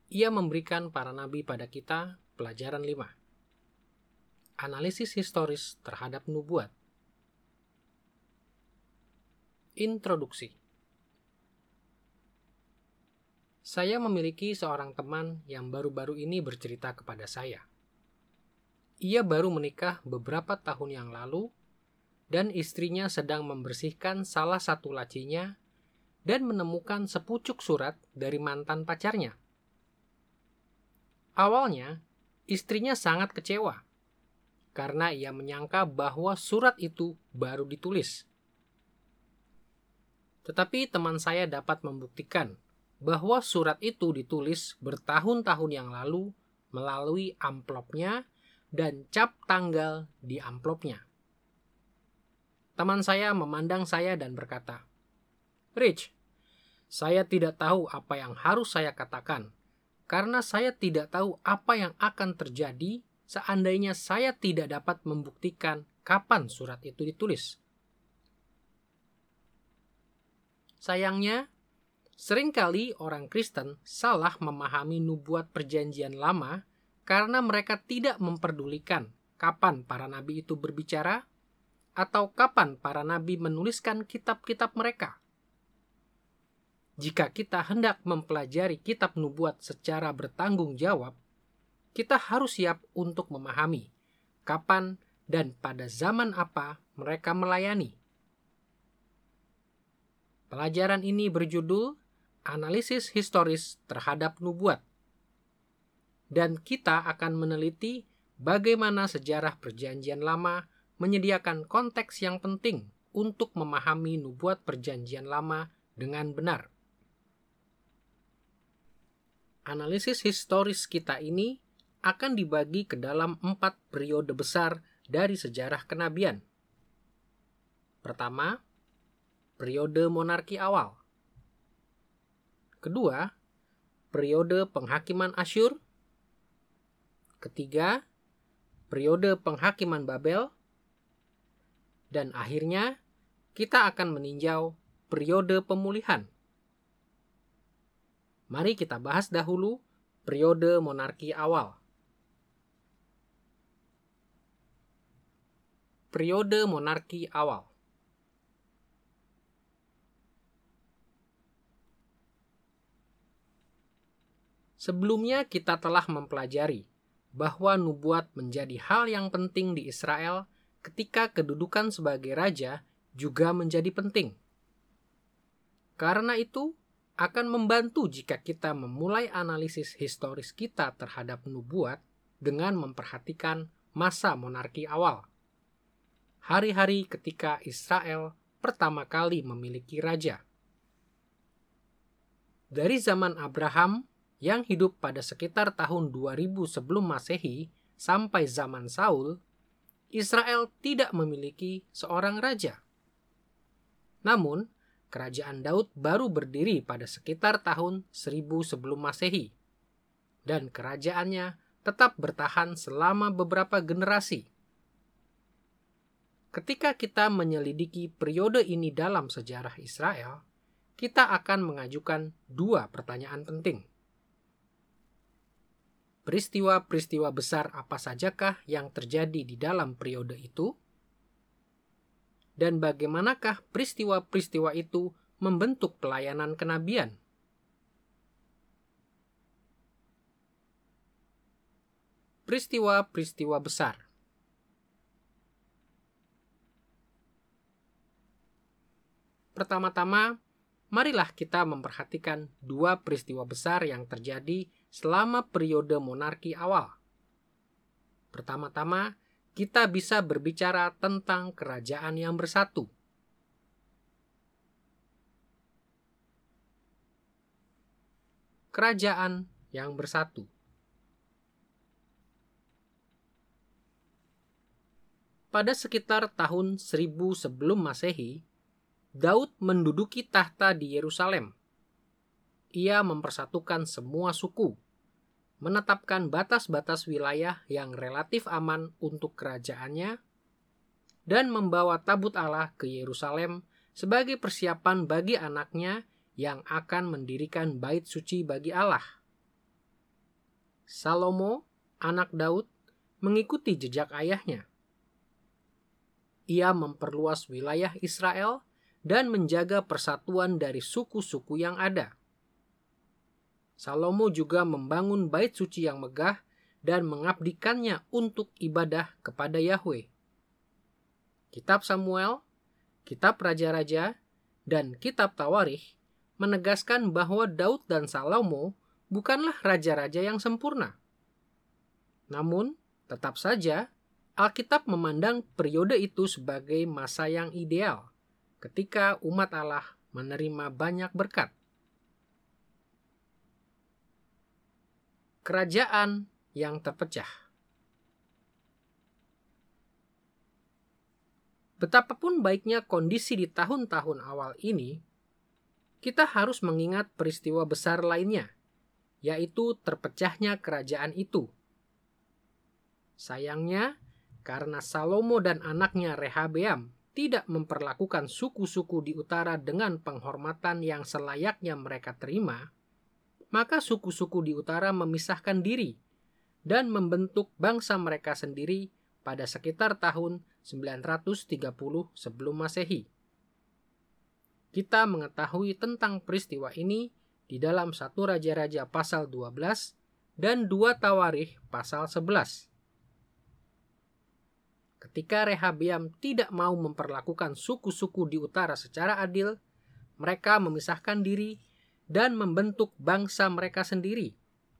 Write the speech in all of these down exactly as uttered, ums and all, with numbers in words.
ia memberikan para nabi pada kita pelajaran lima. Analisis historis terhadap nubuat. Introduksi. Saya memiliki seorang teman yang baru-baru ini bercerita kepada saya. Ia baru menikah beberapa tahun yang lalu dan istrinya sedang membersihkan salah satu lacinya dan menemukan sepucuk surat dari mantan pacarnya. Awalnya, istrinya sangat kecewa karena ia menyangka bahwa surat itu baru ditulis. Tetapi teman saya dapat membuktikan bahwa surat itu ditulis bertahun-tahun yang lalu melalui amplopnya dan cap tanggal di amplopnya. Teman saya memandang saya dan berkata, "Rich, saya tidak tahu apa yang harus saya katakan, karena saya tidak tahu apa yang akan terjadi seandainya saya tidak dapat membuktikan kapan surat itu ditulis." Sayangnya, seringkali orang Kristen salah memahami nubuat perjanjian lama karena mereka tidak memperdulikan kapan para nabi itu berbicara atau kapan para nabi menuliskan kitab-kitab mereka. Jika kita hendak mempelajari kitab nubuat secara bertanggung jawab, kita harus siap untuk memahami kapan dan pada zaman apa mereka melayani. Pelajaran ini berjudul Analisis Historis Terhadap Nubuat. Dan kita akan meneliti bagaimana sejarah Perjanjian Lama menyediakan konteks yang penting untuk memahami nubuat Perjanjian Lama dengan benar. Analisis historis kita ini akan dibagi ke dalam empat periode besar dari sejarah kenabian. Pertama, periode monarki awal. Kedua, periode penghakiman Asyur. Ketiga, periode penghakiman Babel. Dan akhirnya, kita akan meninjau periode pemulihan. Mari kita bahas dahulu periode monarki awal. Periode monarki awal. Sebelumnya kita telah mempelajari bahwa nubuat menjadi hal yang penting di Israel ketika kedudukan sebagai raja juga menjadi penting. Karena itu, akan membantu jika kita memulai analisis historis kita terhadap nubuat dengan memperhatikan masa monarki awal. Hari-hari ketika Israel pertama kali memiliki raja. Dari zaman Abraham yang hidup pada sekitar tahun dua ribu sebelum Masehi sampai zaman Saul, Israel tidak memiliki seorang raja. Namun, kerajaan Daud baru berdiri pada sekitar tahun seribu sebelum Masehi, dan kerajaannya tetap bertahan selama beberapa generasi. Ketika kita menyelidiki periode ini dalam sejarah Israel, kita akan mengajukan dua pertanyaan penting. Peristiwa-peristiwa besar apa sajakah yang terjadi di dalam periode itu? Dan bagaimanakah peristiwa-peristiwa itu membentuk pelayanan kenabian? Peristiwa-peristiwa besar. Pertama-tama, marilah kita memperhatikan dua peristiwa besar yang terjadi selama periode monarki awal. Pertama-tama, kita bisa berbicara tentang kerajaan yang bersatu. Kerajaan yang bersatu. Pada sekitar tahun seribu sebelum Masehi, Daud menduduki tahta di Yerusalem. Ia mempersatukan semua suku, menetapkan batas-batas wilayah yang relatif aman untuk kerajaannya, dan membawa tabut Allah ke Yerusalem sebagai persiapan bagi anaknya yang akan mendirikan bait suci bagi Allah. Salomo, anak Daud, mengikuti jejak ayahnya. Ia memperluas wilayah Israel dan menjaga persatuan dari suku-suku yang ada. Salomo juga membangun bait suci yang megah dan mengabdikannya untuk ibadah kepada Yahweh. Kitab Samuel, Kitab Raja-Raja, dan Kitab Tawarikh menegaskan bahwa Daud dan Salomo bukanlah raja-raja yang sempurna. Namun, tetap saja Alkitab memandang periode itu sebagai masa yang ideal ketika umat Allah menerima banyak berkat. Kerajaan yang terpecah. Betapapun baiknya kondisi di tahun-tahun awal ini, kita harus mengingat peristiwa besar lainnya, yaitu terpecahnya kerajaan itu. Sayangnya, karena Salomo dan anaknya Rehabeam tidak memperlakukan suku-suku di utara dengan penghormatan yang selayaknya mereka terima, maka suku-suku di utara memisahkan diri dan membentuk bangsa mereka sendiri pada sekitar tahun sembilan ratus tiga puluh sebelum Masehi. Kita mengetahui tentang peristiwa ini di dalam satu Raja-Raja pasal dua belas dan dua Tawarikh pasal sebelas. Ketika Rehabeam tidak mau memperlakukan suku-suku di utara secara adil, mereka memisahkan diri dan membentuk bangsa mereka sendiri.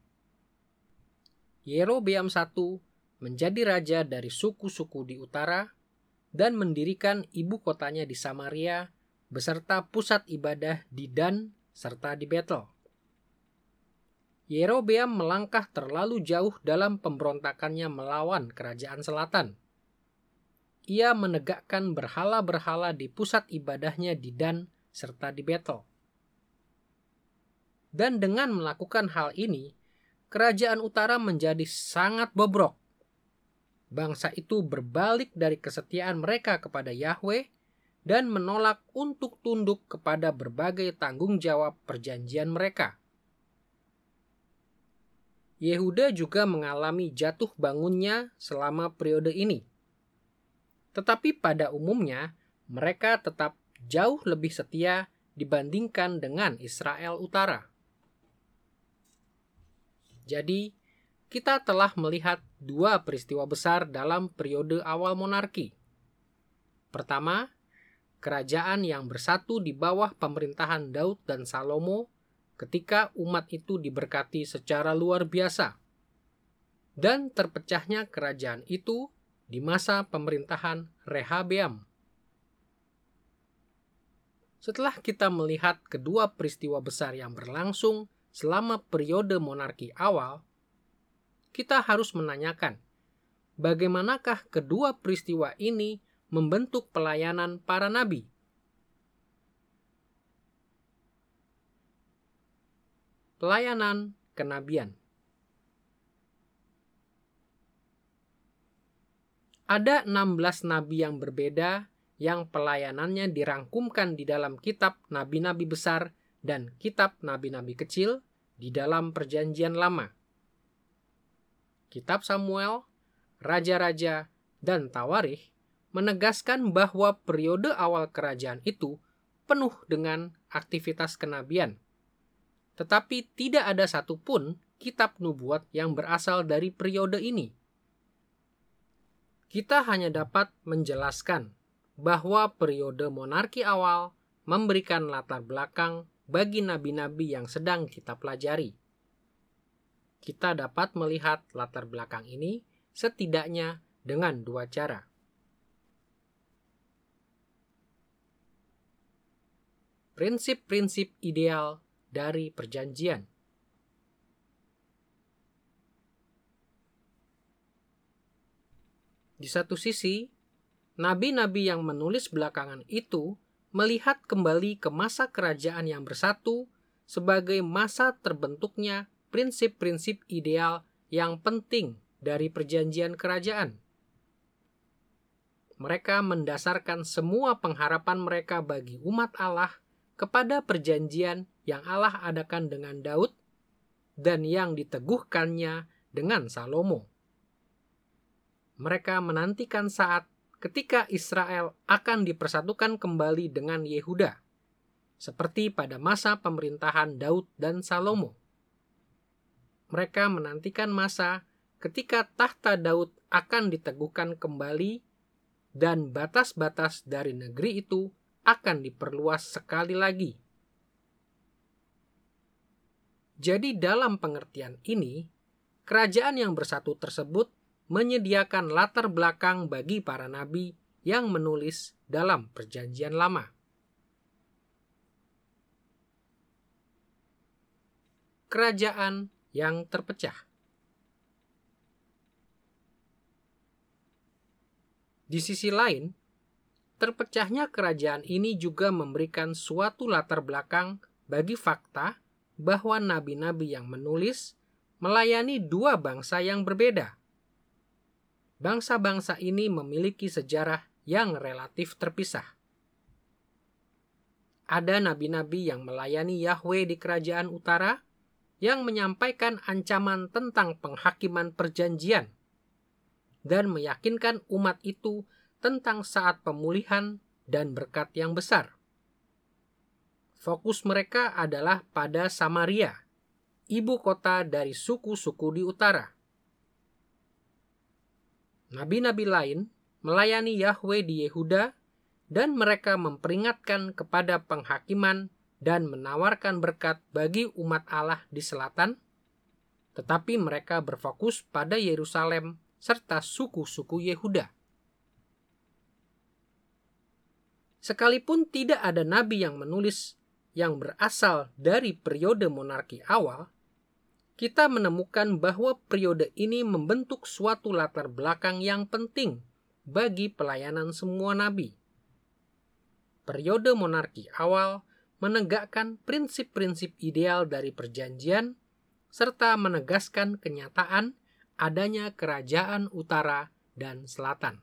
Yerobeam satu menjadi raja dari suku-suku di utara dan mendirikan ibu kotanya di Samaria beserta pusat ibadah di Dan serta di Betel. Yerobeam melangkah terlalu jauh dalam pemberontakannya melawan kerajaan selatan. Ia menegakkan berhala-berhala di pusat ibadahnya di Dan serta di Betel. Dan dengan melakukan hal ini, kerajaan utara menjadi sangat bobrok. Bangsa itu berbalik dari kesetiaan mereka kepada Yahweh dan menolak untuk tunduk kepada berbagai tanggung jawab perjanjian mereka. Yehuda juga mengalami jatuh bangunnya selama periode ini. Tetapi pada umumnya, mereka tetap jauh lebih setia dibandingkan dengan Israel Utara. Jadi, kita telah melihat dua peristiwa besar dalam periode awal monarki. Pertama, kerajaan yang bersatu di bawah pemerintahan Daud dan Salomo ketika umat itu diberkati secara luar biasa. Dan terpecahnya kerajaan itu di masa pemerintahan Rehabeam. Setelah kita melihat kedua peristiwa besar yang berlangsung selama periode monarki awal, kita harus menanyakan, bagaimanakah kedua peristiwa ini membentuk pelayanan para nabi? Pelayanan kenabian. Ada enam belas nabi yang berbeda yang pelayanannya dirangkumkan di dalam kitab nabi-nabi besar dan kitab nabi-nabi kecil di dalam Perjanjian Lama. Kitab Samuel, Raja-Raja, dan Tawarikh menegaskan bahwa periode awal kerajaan itu penuh dengan aktivitas kenabian. Tetapi tidak ada satupun kitab nubuat yang berasal dari periode ini. Kita hanya dapat menjelaskan bahwa periode monarki awal memberikan latar belakang bagi nabi-nabi yang sedang kita pelajari. Kita dapat melihat latar belakang ini setidaknya dengan dua cara. Prinsip-prinsip ideal dari perjanjian. Di satu sisi, nabi-nabi yang menulis belakangan itu melihat kembali ke masa kerajaan yang bersatu sebagai masa terbentuknya prinsip-prinsip ideal yang penting dari perjanjian kerajaan. Mereka mendasarkan semua pengharapan mereka bagi umat Allah kepada perjanjian yang Allah adakan dengan Daud dan yang diteguhkannya dengan Salomo. Mereka menantikan saat ketika Israel akan dipersatukan kembali dengan Yehuda, seperti pada masa pemerintahan Daud dan Salomo. Mereka menantikan masa ketika tahta Daud akan diteguhkan kembali dan batas-batas dari negeri itu akan diperluas sekali lagi. Jadi dalam pengertian ini, kerajaan yang bersatu tersebut menyediakan latar belakang bagi para nabi yang menulis dalam Perjanjian Lama. Kerajaan yang terpecah. Di sisi lain, terpecahnya kerajaan ini juga memberikan suatu latar belakang bagi fakta bahwa nabi-nabi yang menulis melayani dua bangsa yang berbeda. Bangsa-bangsa ini memiliki sejarah yang relatif terpisah. Ada nabi-nabi yang melayani Yahwe di kerajaan utara, yang menyampaikan ancaman tentang penghakiman perjanjian, dan meyakinkan umat itu tentang saat pemulihan dan berkat yang besar. Fokus mereka adalah pada Samaria, ibu kota dari suku-suku di utara. Nabi-nabi lain melayani Yahwe di Yehuda, dan mereka memperingatkan kepada penghakiman dan menawarkan berkat bagi umat Allah di selatan, tetapi mereka berfokus pada Yerusalem serta suku-suku Yehuda. Sekalipun tidak ada nabi yang menulis yang berasal dari periode monarki awal, kita menemukan bahwa periode ini membentuk suatu latar belakang yang penting bagi pelayanan semua nabi. Periode monarki awal menegakkan prinsip-prinsip ideal dari perjanjian, serta menegaskan kenyataan adanya kerajaan utara dan selatan.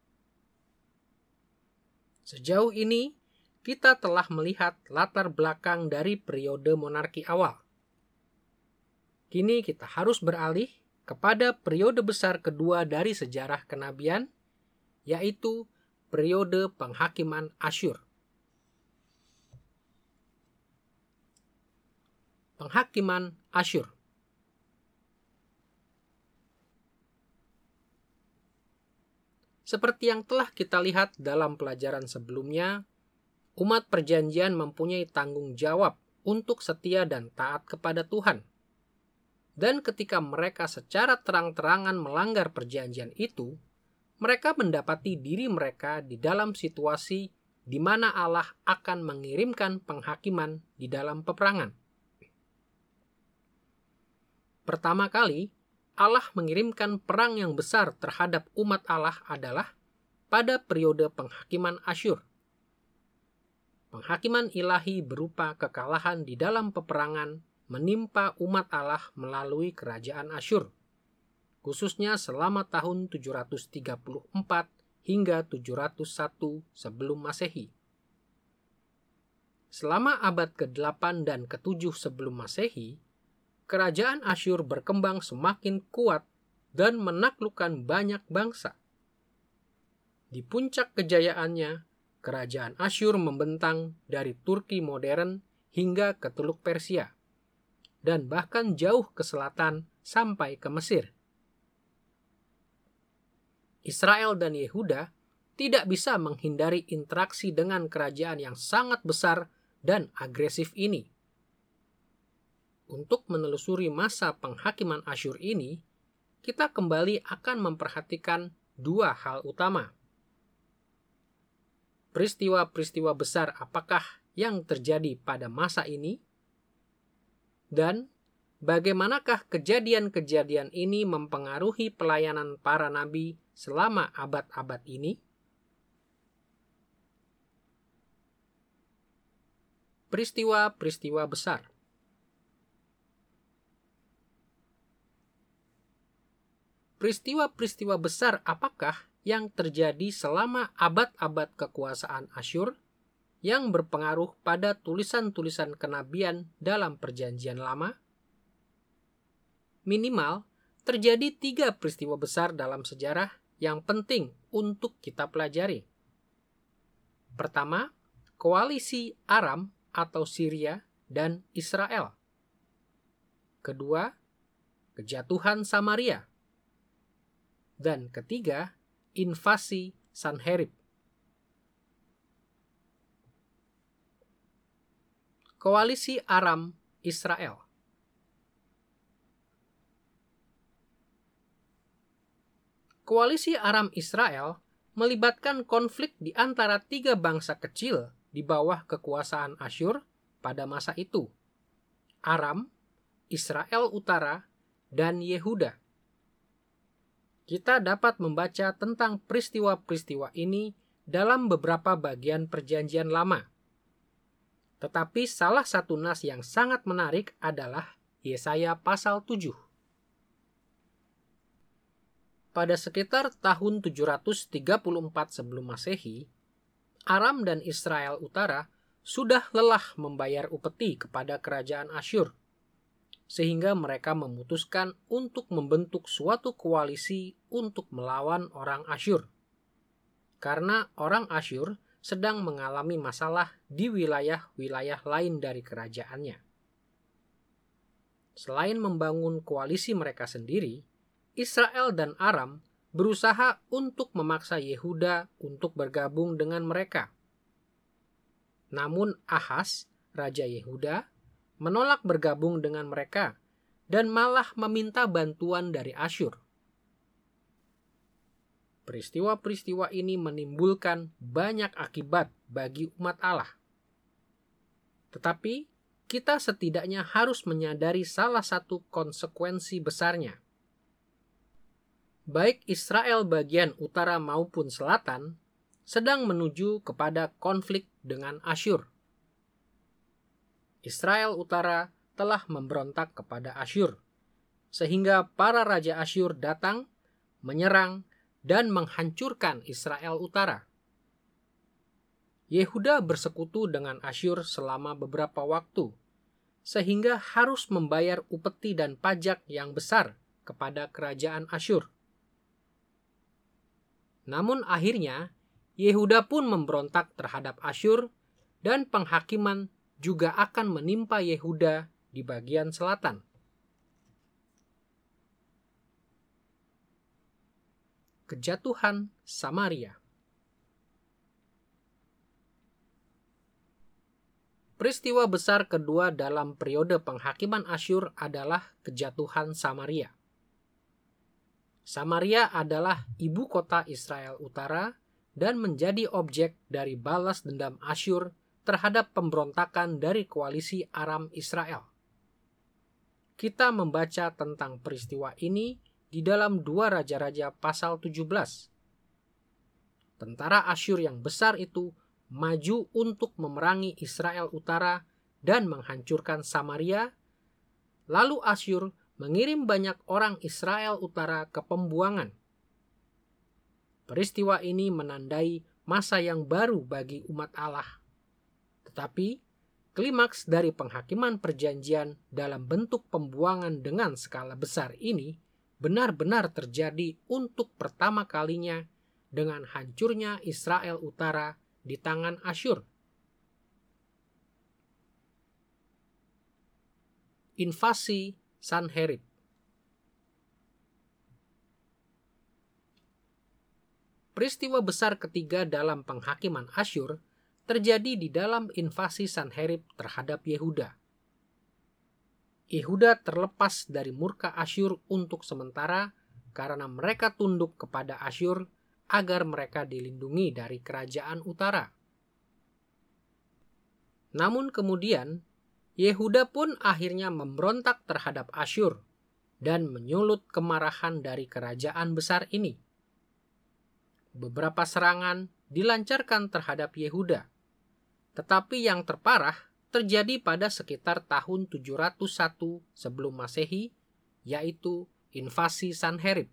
Sejauh ini, kita telah melihat latar belakang dari periode monarki awal. Kini kita harus beralih kepada periode besar kedua dari sejarah kenabian, yaitu periode penghakiman Asyur. Penghakiman Asyur. Seperti yang telah kita lihat dalam pelajaran sebelumnya, umat perjanjian mempunyai tanggung jawab untuk setia dan taat kepada Tuhan. Dan ketika mereka secara terang-terangan melanggar perjanjian itu, mereka mendapati diri mereka di dalam situasi di mana Allah akan mengirimkan penghakiman di dalam peperangan. Pertama kali, Allah mengirimkan perang yang besar terhadap umat Allah adalah pada periode penghakiman Asyur. Penghakiman ilahi berupa kekalahan di dalam peperangan menimpa umat Allah melalui kerajaan Asyur, khususnya selama tahun tujuh ratus tiga puluh empat hingga tujuh ratus satu sebelum Masehi. Selama abad kedelapan dan ketujuh sebelum Masehi, kerajaan Asyur berkembang semakin kuat dan menaklukkan banyak bangsa. Di puncak kejayaannya, kerajaan Asyur membentang dari Turki modern hingga ke Teluk Persia, dan bahkan jauh ke selatan sampai ke Mesir. Israel dan Yehuda tidak bisa menghindari interaksi dengan kerajaan yang sangat besar dan agresif ini. Untuk menelusuri masa penghakiman Asyur ini, kita kembali akan memperhatikan dua hal utama. Peristiwa-peristiwa besar apakah yang terjadi pada masa ini? Dan bagaimanakah kejadian-kejadian ini mempengaruhi pelayanan para nabi selama abad-abad ini? Peristiwa-peristiwa besar. Peristiwa-peristiwa besar apakah yang terjadi selama abad-abad kekuasaan Asyur yang berpengaruh pada tulisan-tulisan kenabian dalam Perjanjian Lama? Minimal, terjadi tiga peristiwa besar dalam sejarah yang penting untuk kita pelajari. Pertama, koalisi Aram atau Syria dan Israel. Kedua, kejatuhan Samaria. Dan ketiga, invasi Sanherib. Koalisi Aram Israel. Koalisi Aram Israel melibatkan konflik di antara tiga bangsa kecil di bawah kekuasaan Asyur pada masa itu: Aram, Israel Utara, dan Yehuda. Kita dapat membaca tentang peristiwa-peristiwa ini dalam beberapa bagian Perjanjian Lama. Tetapi salah satu nas yang sangat menarik adalah Yesaya pasal tujuh. Pada sekitar tahun tujuh ratus tiga puluh empat sebelum Masehi, Aram dan Israel Utara sudah lelah membayar upeti kepada kerajaan Asyur, sehingga mereka memutuskan untuk membentuk suatu koalisi untuk melawan orang Asyur. Karena orang Asyur sedang mengalami masalah di wilayah-wilayah lain dari kerajaannya. Selain membangun koalisi mereka sendiri, Israel dan Aram berusaha untuk memaksa Yehuda untuk bergabung dengan mereka. Namun Ahaz, Raja Yehuda, menolak bergabung dengan mereka dan malah meminta bantuan dari Asyur. Peristiwa-peristiwa ini menimbulkan banyak akibat bagi umat Allah. Tetapi kita setidaknya harus menyadari salah satu konsekuensi besarnya. Baik Israel bagian utara maupun selatan sedang menuju kepada konflik dengan Asyur. Israel Utara telah memberontak kepada Asyur, sehingga para raja Asyur datang, menyerang, dan menghancurkan Israel Utara. Yehuda bersekutu dengan Asyur selama beberapa waktu, sehingga harus membayar upeti dan pajak yang besar kepada kerajaan Asyur. Namun akhirnya, Yehuda pun memberontak terhadap Asyur, dan penghakiman juga akan menimpa Yehuda di bagian selatan. Kejatuhan Samaria. Peristiwa besar kedua dalam periode penghakiman Asyur adalah kejatuhan Samaria. Samaria adalah ibu kota Israel Utara dan menjadi objek dari balas dendam Asyur terhadap pemberontakan dari koalisi Aram Israel. Kita membaca tentang peristiwa ini di dalam dua Raja-Raja pasal tujuh belas. Tentara Asyur yang besar itu maju untuk memerangi Israel Utara dan menghancurkan Samaria, lalu Asyur mengirim banyak orang Israel Utara ke pembuangan. Peristiwa ini menandai masa yang baru bagi umat Allah. Tetapi, klimaks dari penghakiman perjanjian dalam bentuk pembuangan dengan skala besar ini benar-benar terjadi untuk pertama kalinya dengan hancurnya Israel Utara di tangan Asyur. Invasi Sanherib. Peristiwa besar ketiga dalam penghakiman Asyur terjadi di dalam invasi Sanherib terhadap Yehuda. Yehuda terlepas dari murka Asyur untuk sementara karena mereka tunduk kepada Asyur agar mereka dilindungi dari kerajaan utara. Namun kemudian, Yehuda pun akhirnya memberontak terhadap Asyur dan menyulut kemarahan dari kerajaan besar ini. Beberapa serangan dilancarkan terhadap Yehuda, tetapi yang terparah terjadi pada sekitar tahun tujuh ratus satu sebelum Masehi, yaitu invasi Sanherib.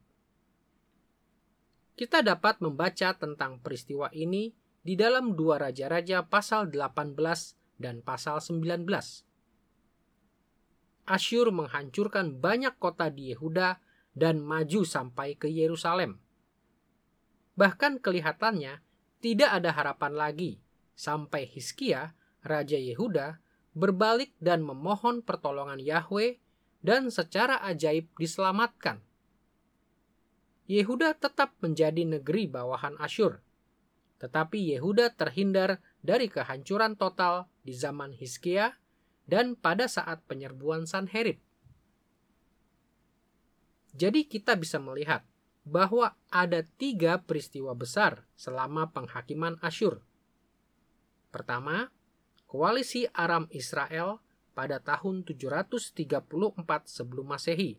Kita dapat membaca tentang peristiwa ini di dalam dua Raja-Raja pasal delapan belas dan pasal sembilan belas. Asyur menghancurkan banyak kota di Yehuda dan maju sampai ke Yerusalem. Bahkan kelihatannya tidak ada harapan lagi sampai Hizkia, Raja Yehuda, berbalik dan memohon pertolongan Yahwe dan secara ajaib diselamatkan. Yehuda tetap menjadi negeri bawahan Asyur, tetapi Yehuda terhindar dari kehancuran total di zaman Hizkia dan pada saat penyerbuan Sanherib. Jadi kita bisa melihat bahwa ada tiga peristiwa besar selama penghakiman Asyur. Pertama, koalisi Aram Israel pada tahun tujuh ratus tiga puluh empat sebelum Masehi.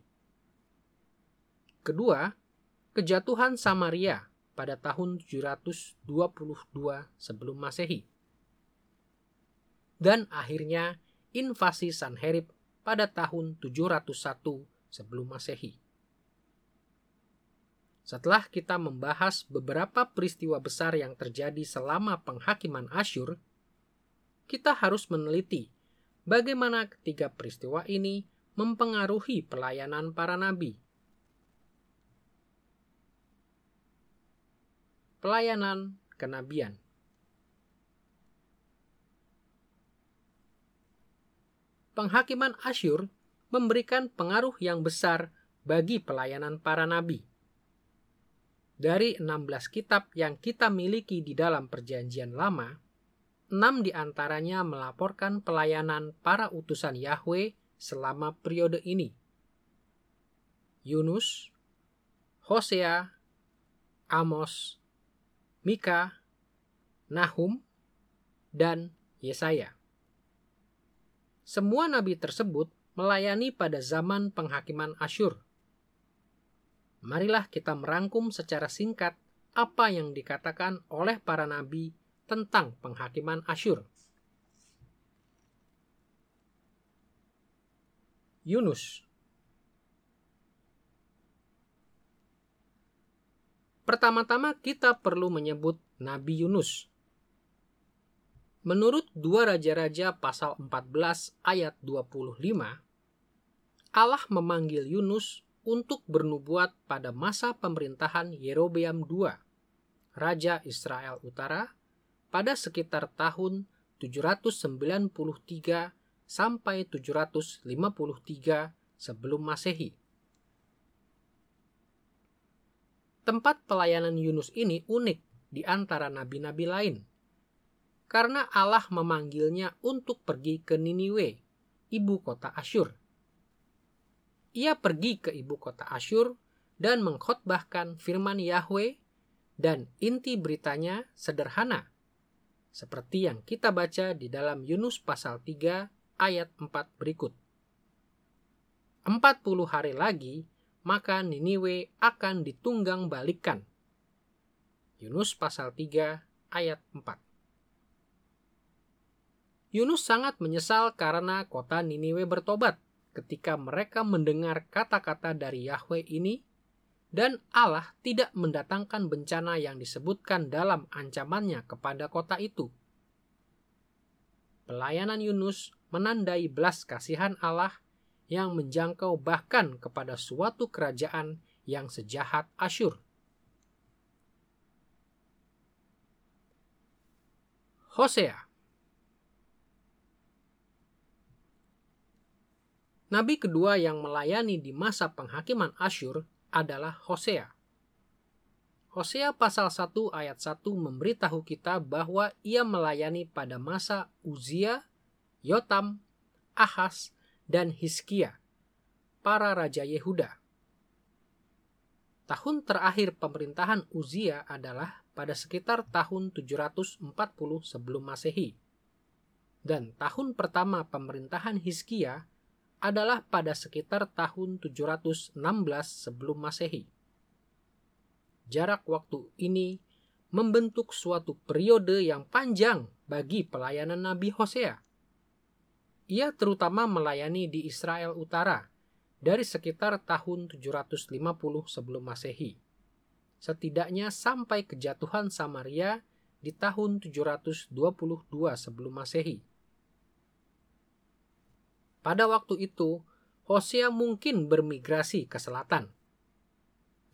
Kedua, kejatuhan Samaria pada tahun tujuh ratus dua puluh dua sebelum Masehi. Dan akhirnya, invasi Sanherib pada tahun tujuh ratus satu sebelum Masehi. Setelah kita membahas beberapa peristiwa besar yang terjadi selama penghakiman Asyur, kita harus meneliti bagaimana ketiga peristiwa ini mempengaruhi pelayanan para nabi. Pelayanan kenabian. Penghakiman Asyur memberikan pengaruh yang besar bagi pelayanan para nabi. Dari enam belas kitab yang kita miliki di dalam Perjanjian Lama, enam di antaranya melaporkan pelayanan para utusan Yahwe selama periode ini. Yunus, Hosea, Amos, Mika, Nahum, dan Yesaya. Semua nabi tersebut melayani pada zaman penghakiman Asyur. Marilah kita merangkum secara singkat apa yang dikatakan oleh para nabi tentang penghakiman Asyur. Yunus. Pertama-tama kita perlu menyebut Nabi Yunus. Menurut dua Raja-Raja pasal empat belas ayat dua puluh lima, Allah memanggil Yunus untuk bernubuat pada masa pemerintahan Yerobeam kedua, Raja Israel Utara, pada sekitar tahun tujuh ratus sembilan puluh tiga sampai tujuh ratus lima puluh tiga sebelum Masehi. Tempat pelayanan Yunus ini unik di antara nabi-nabi lain, karena Allah memanggilnya untuk pergi ke Niniwe, ibu kota Asyur. Ia pergi ke ibu kota Asyur dan mengkhotbahkan firman Yahwe, dan inti beritanya sederhana, seperti yang kita baca di dalam Yunus pasal tiga ayat empat berikut. Empat puluh hari lagi, maka Niniwe akan ditunggang balikan. Yunus pasal tiga ayat empat. Yunus sangat menyesal karena kota Niniwe bertobat ketika mereka mendengar kata-kata dari Yahwe ini, dan Allah tidak mendatangkan bencana yang disebutkan dalam ancamannya kepada kota itu. Pelayanan Yunus menandai belas kasihan Allah yang menjangkau bahkan kepada suatu kerajaan yang sejahat Asyur. Hosea. Nabi kedua yang melayani di masa penghakiman Asyur adalah Hosea. Hosea pasal satu ayat satu memberitahu kita bahwa ia melayani pada masa Uzia, Yotam, Ahaz, dan Hizkia, para raja Yehuda. Tahun terakhir pemerintahan Uzia adalah pada sekitar tahun tujuh ratus empat puluh sebelum Masehi. Dan tahun pertama pemerintahan Hizkia adalah pada sekitar tahun tujuh ratus enam belas sebelum Masehi. Jarak waktu ini membentuk suatu periode yang panjang bagi pelayanan Nabi Hosea. Ia terutama melayani di Israel Utara dari sekitar tahun tujuh ratus lima puluh sebelum Masehi, setidaknya sampai kejatuhan Samaria di tahun tujuh ratus dua puluh dua sebelum Masehi. Pada waktu itu, Hosea mungkin bermigrasi ke selatan,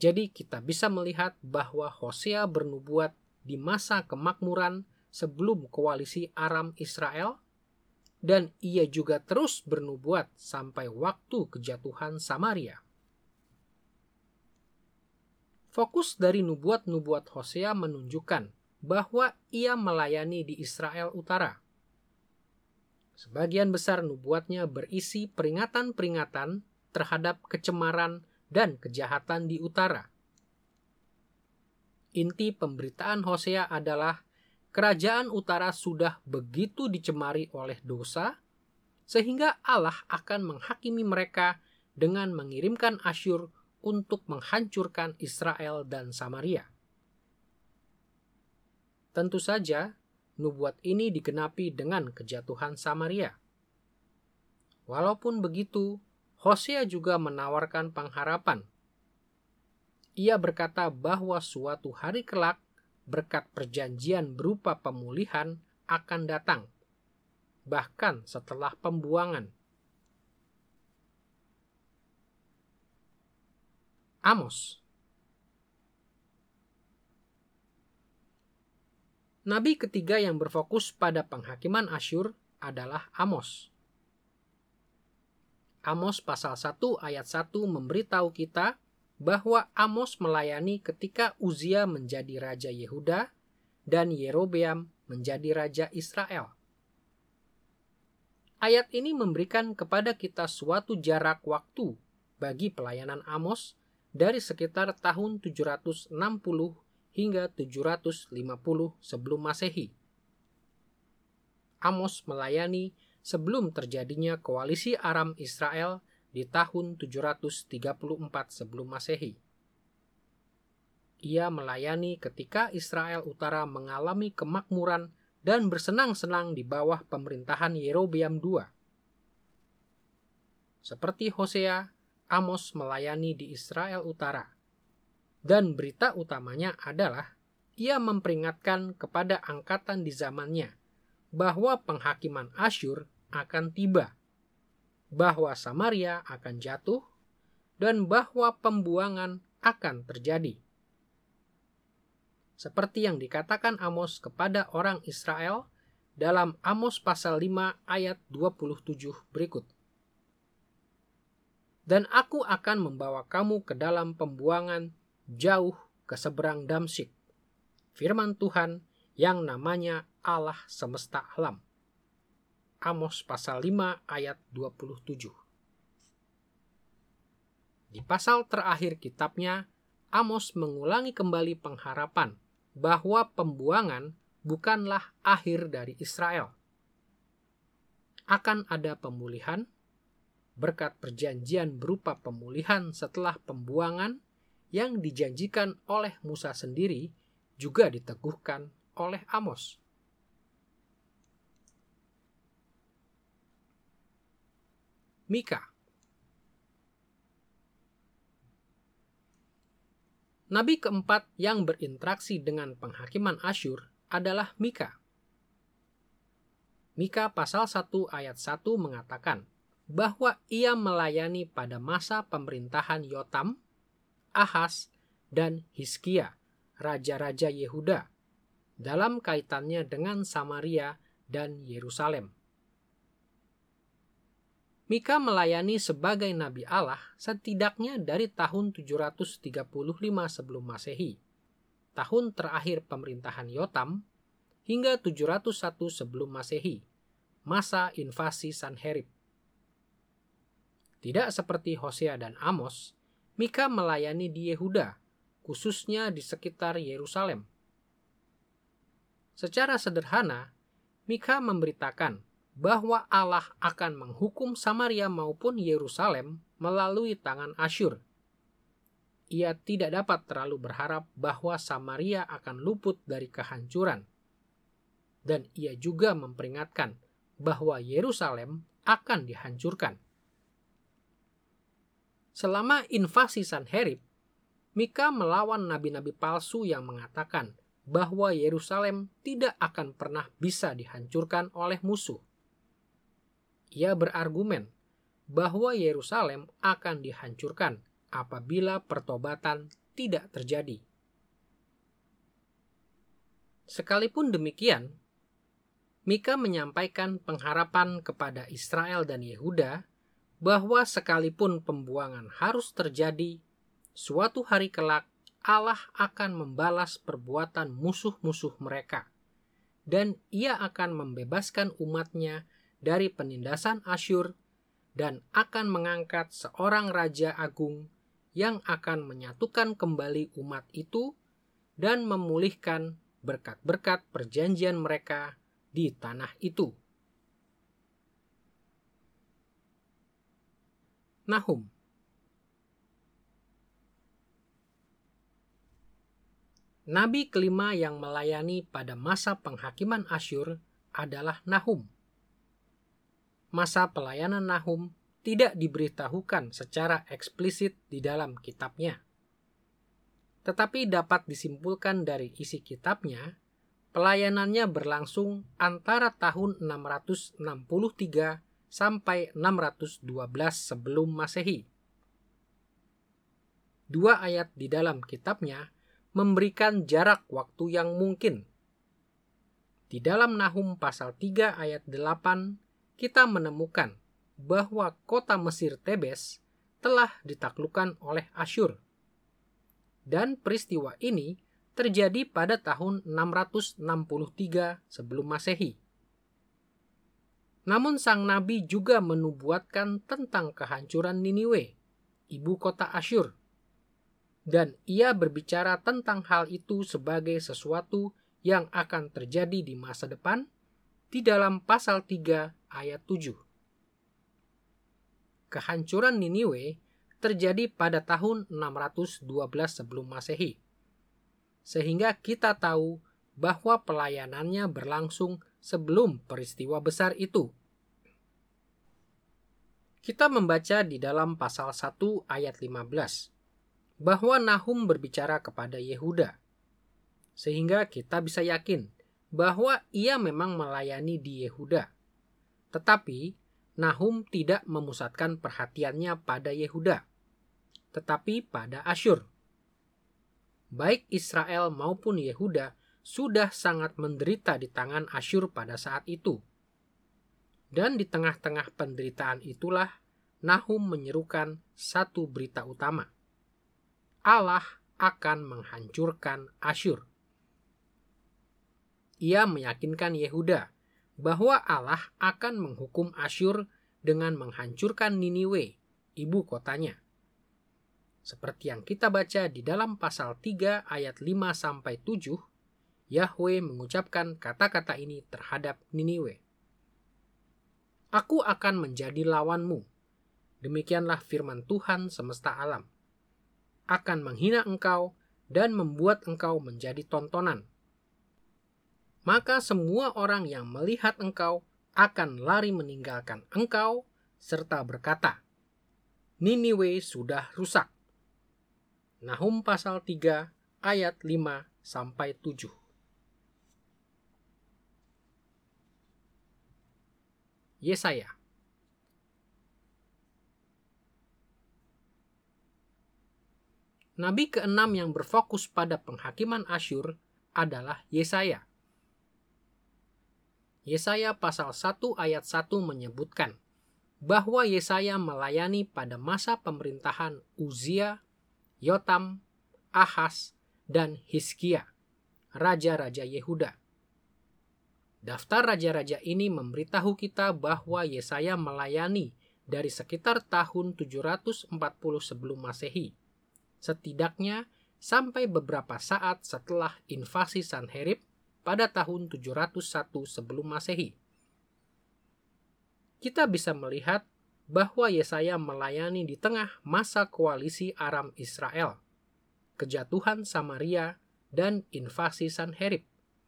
Jadi kita bisa melihat bahwa Hosea bernubuat di masa kemakmuran sebelum koalisi Aram Israel, dan ia juga terus bernubuat sampai waktu kejatuhan Samaria. Fokus dari nubuat-nubuat Hosea menunjukkan bahwa ia melayani di Israel Utara. Sebagian besar nubuatnya berisi peringatan-peringatan terhadap kecemaran dan kejahatan di utara. Inti pemberitaan Hosea adalah kerajaan utara sudah begitu dicemari oleh dosa, sehingga Allah akan menghakimi mereka dengan mengirimkan Asyur untuk menghancurkan Israel dan Samaria. Tentu saja, nubuat ini digenapi dengan kejatuhan Samaria. Walaupun begitu, Hosea juga menawarkan pengharapan. Ia berkata bahwa suatu hari kelak, berkat perjanjian berupa pemulihan akan datang, bahkan setelah pembuangan. Amos. Nabi ketiga yang berfokus pada penghakiman Asyur adalah Amos. Amos pasal satu ayat satu memberitahu kita bahwa Amos melayani ketika Uzia menjadi raja Yehuda dan Yerobeam menjadi raja Israel. Ayat ini memberikan kepada kita suatu jarak waktu bagi pelayanan Amos dari sekitar tahun tujuh ratus enam puluh hingga tujuh ratus lima puluh sebelum Masehi. Amos melayani sebelum terjadinya koalisi Aram Israel di tahun tujuh ratus tiga puluh empat sebelum Masehi. Ia melayani ketika Israel Utara mengalami kemakmuran dan bersenang-senang di bawah pemerintahan Yerobeam kedua. Seperti Hosea, Amos melayani di Israel Utara. Dan berita utamanya adalah ia memperingatkan kepada angkatan di zamannya bahwa penghakiman Asyur akan tiba, bahwa Samaria akan jatuh, dan bahwa pembuangan akan terjadi. Seperti yang dikatakan Amos kepada orang Israel dalam Amos pasal lima ayat dua puluh tujuh berikut. Dan aku akan membawa kamu ke dalam pembuangan jauh ke seberang Damsyik, firman Tuhan yang namanya Allah semesta alam. Amos pasal lima ayat dua puluh tujuh. Di pasal terakhir kitabnya, Amos mengulangi kembali pengharapan bahwa pembuangan bukanlah akhir dari Israel. Akan ada pemulihan, berkat perjanjian berupa pemulihan setelah pembuangan yang dijanjikan oleh Musa sendiri juga diteguhkan oleh Amos. Mika. Nabi keempat yang berinteraksi dengan penghakiman Asyur adalah Mika. Mika pasal satu ayat satu mengatakan bahwa ia melayani pada masa pemerintahan Yotam, Ahaz, dan Hizkia, raja-raja Yehuda, dalam kaitannya dengan Samaria dan Yerusalem. Mika melayani sebagai Nabi Allah setidaknya dari tahun tujuh ratus tiga puluh lima sebelum Masehi, tahun terakhir pemerintahan Yotam, hingga tujuh ratus satu sebelum Masehi, masa invasi Sanherib. Tidak seperti Hosea dan Amos, Mika melayani di Yehuda, khususnya di sekitar Yerusalem. Secara sederhana, Mika memberitakan bahwa Allah akan menghukum Samaria maupun Yerusalem melalui tangan Asyur. Ia tidak dapat terlalu berharap bahwa Samaria akan luput dari kehancuran. Dan ia juga memperingatkan bahwa Yerusalem akan dihancurkan. Selama invasi Sanherib, Mika melawan nabi-nabi palsu yang mengatakan bahwa Yerusalem tidak akan pernah bisa dihancurkan oleh musuh. Ia berargumen bahwa Yerusalem akan dihancurkan apabila pertobatan tidak terjadi. Sekalipun demikian, Mika menyampaikan pengharapan kepada Israel dan Yehuda bahwa sekalipun pembuangan harus terjadi, suatu hari kelak Allah akan membalas perbuatan musuh-musuh mereka, dan Ia akan membebaskan umatnya dari penindasan Asyur dan akan mengangkat seorang raja agung yang akan menyatukan kembali umat itu dan memulihkan berkat-berkat perjanjian mereka di tanah itu. Nahum. Nabi kelima yang melayani pada masa penghakiman Asyur adalah Nahum. Masa pelayanan Nahum tidak diberitahukan secara eksplisit di dalam kitabnya. Tetapi dapat disimpulkan dari isi kitabnya, pelayanannya berlangsung antara tahun enam ratus enam puluh tiga sampai enam ratus dua belas sebelum Masehi. Dua ayat di dalam kitabnya memberikan jarak waktu yang mungkin. Di dalam Nahum pasal tiga ayat delapan, kita menemukan bahwa kota Mesir Tebes telah ditaklukkan oleh Asyur. Dan peristiwa ini terjadi pada tahun enam ratus enam puluh tiga sebelum Masehi. Namun sang nabi juga menubuatkan tentang kehancuran Niniwe, ibu kota Asyur. Dan ia berbicara tentang hal itu sebagai sesuatu yang akan terjadi di masa depan di dalam pasal tiga ayat tujuh. Kehancuran Niniwe terjadi pada tahun enam ratus dua belas sebelum Masehi. Sehingga kita tahu bahwa pelayanannya berlangsung sebelum peristiwa besar itu. Kita membaca di dalam pasal satu ayat lima belas bahwa Nahum berbicara kepada Yehuda, sehingga kita bisa yakin bahwa ia memang melayani di Yehuda. Tetapi Nahum tidak memusatkan perhatiannya pada Yehuda, tetapi pada Asyur. Baik Israel maupun Yehuda sudah sangat menderita di tangan Asyur pada saat itu. Dan di tengah-tengah penderitaan itulah Nahum menyerukan satu berita utama. Allah akan menghancurkan Asyur. Ia meyakinkan Yehuda bahwa Allah akan menghukum Asyur dengan menghancurkan Niniwe, ibu kotanya. Seperti yang kita baca di dalam pasal tiga ayat lima sampai tujuh, Yahwe mengucapkan kata-kata ini terhadap Niniwe. Aku akan menjadi lawanmu. Demikianlah firman Tuhan semesta alam. Akan menghina engkau dan membuat engkau menjadi tontonan. Maka semua orang yang melihat engkau akan lari meninggalkan engkau serta berkata, Niniwe sudah rusak. Nahum pasal tiga ayat lima sampai tujuh. Yesaya. Nabi keenam yang berfokus pada penghakiman Asyur adalah Yesaya. Yesaya pasal satu ayat satu menyebutkan bahwa Yesaya melayani pada masa pemerintahan Uzia, Yotam, Ahaz, dan Hizkia, raja-raja Yehuda. Daftar raja-raja ini memberitahu kita bahwa Yesaya melayani dari sekitar tahun tujuh ratus empat puluh sebelum Masehi, setidaknya sampai beberapa saat setelah invasi Sanherib pada tahun tujuh ratus satu sebelum Masehi. Kita bisa melihat bahwa Yesaya melayani di tengah masa koalisi Aram Israel, kejatuhan Samaria, dan invasi Sanherib.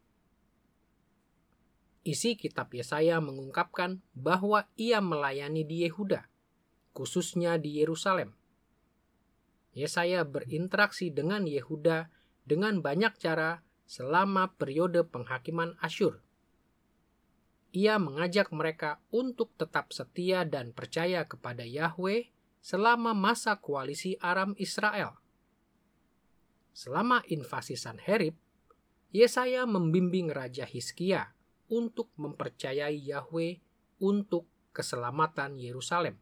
Isi kitab Yesaya mengungkapkan bahwa ia melayani di Yehuda, khususnya di Yerusalem. Yesaya berinteraksi dengan Yehuda dengan banyak cara selama periode penghakiman Asyur. Ia mengajak mereka untuk tetap setia dan percaya kepada Yahwe selama masa koalisi Aram Israel. selama invasi Sanherib, Yesaya membimbing Raja Hizkia untuk mempercayai Yahwe untuk keselamatan Yerusalem.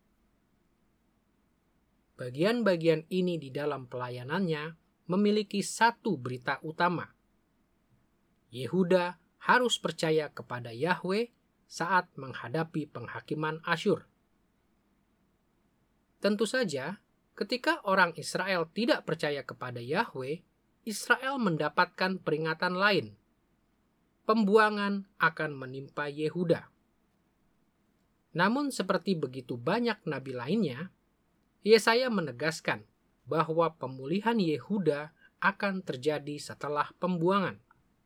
Bagian-bagian ini di dalam pelayanannya memiliki satu berita utama. Yehuda harus percaya kepada Yahwe saat menghadapi penghakiman Asyur. Tentu saja, ketika orang Israel tidak percaya kepada Yahwe, Israel mendapatkan peringatan lain. Pembuangan akan menimpa Yehuda. Namun seperti begitu banyak nabi lainnya, Yesaya menegaskan bahwa pemulihan Yehuda akan terjadi setelah pembuangan.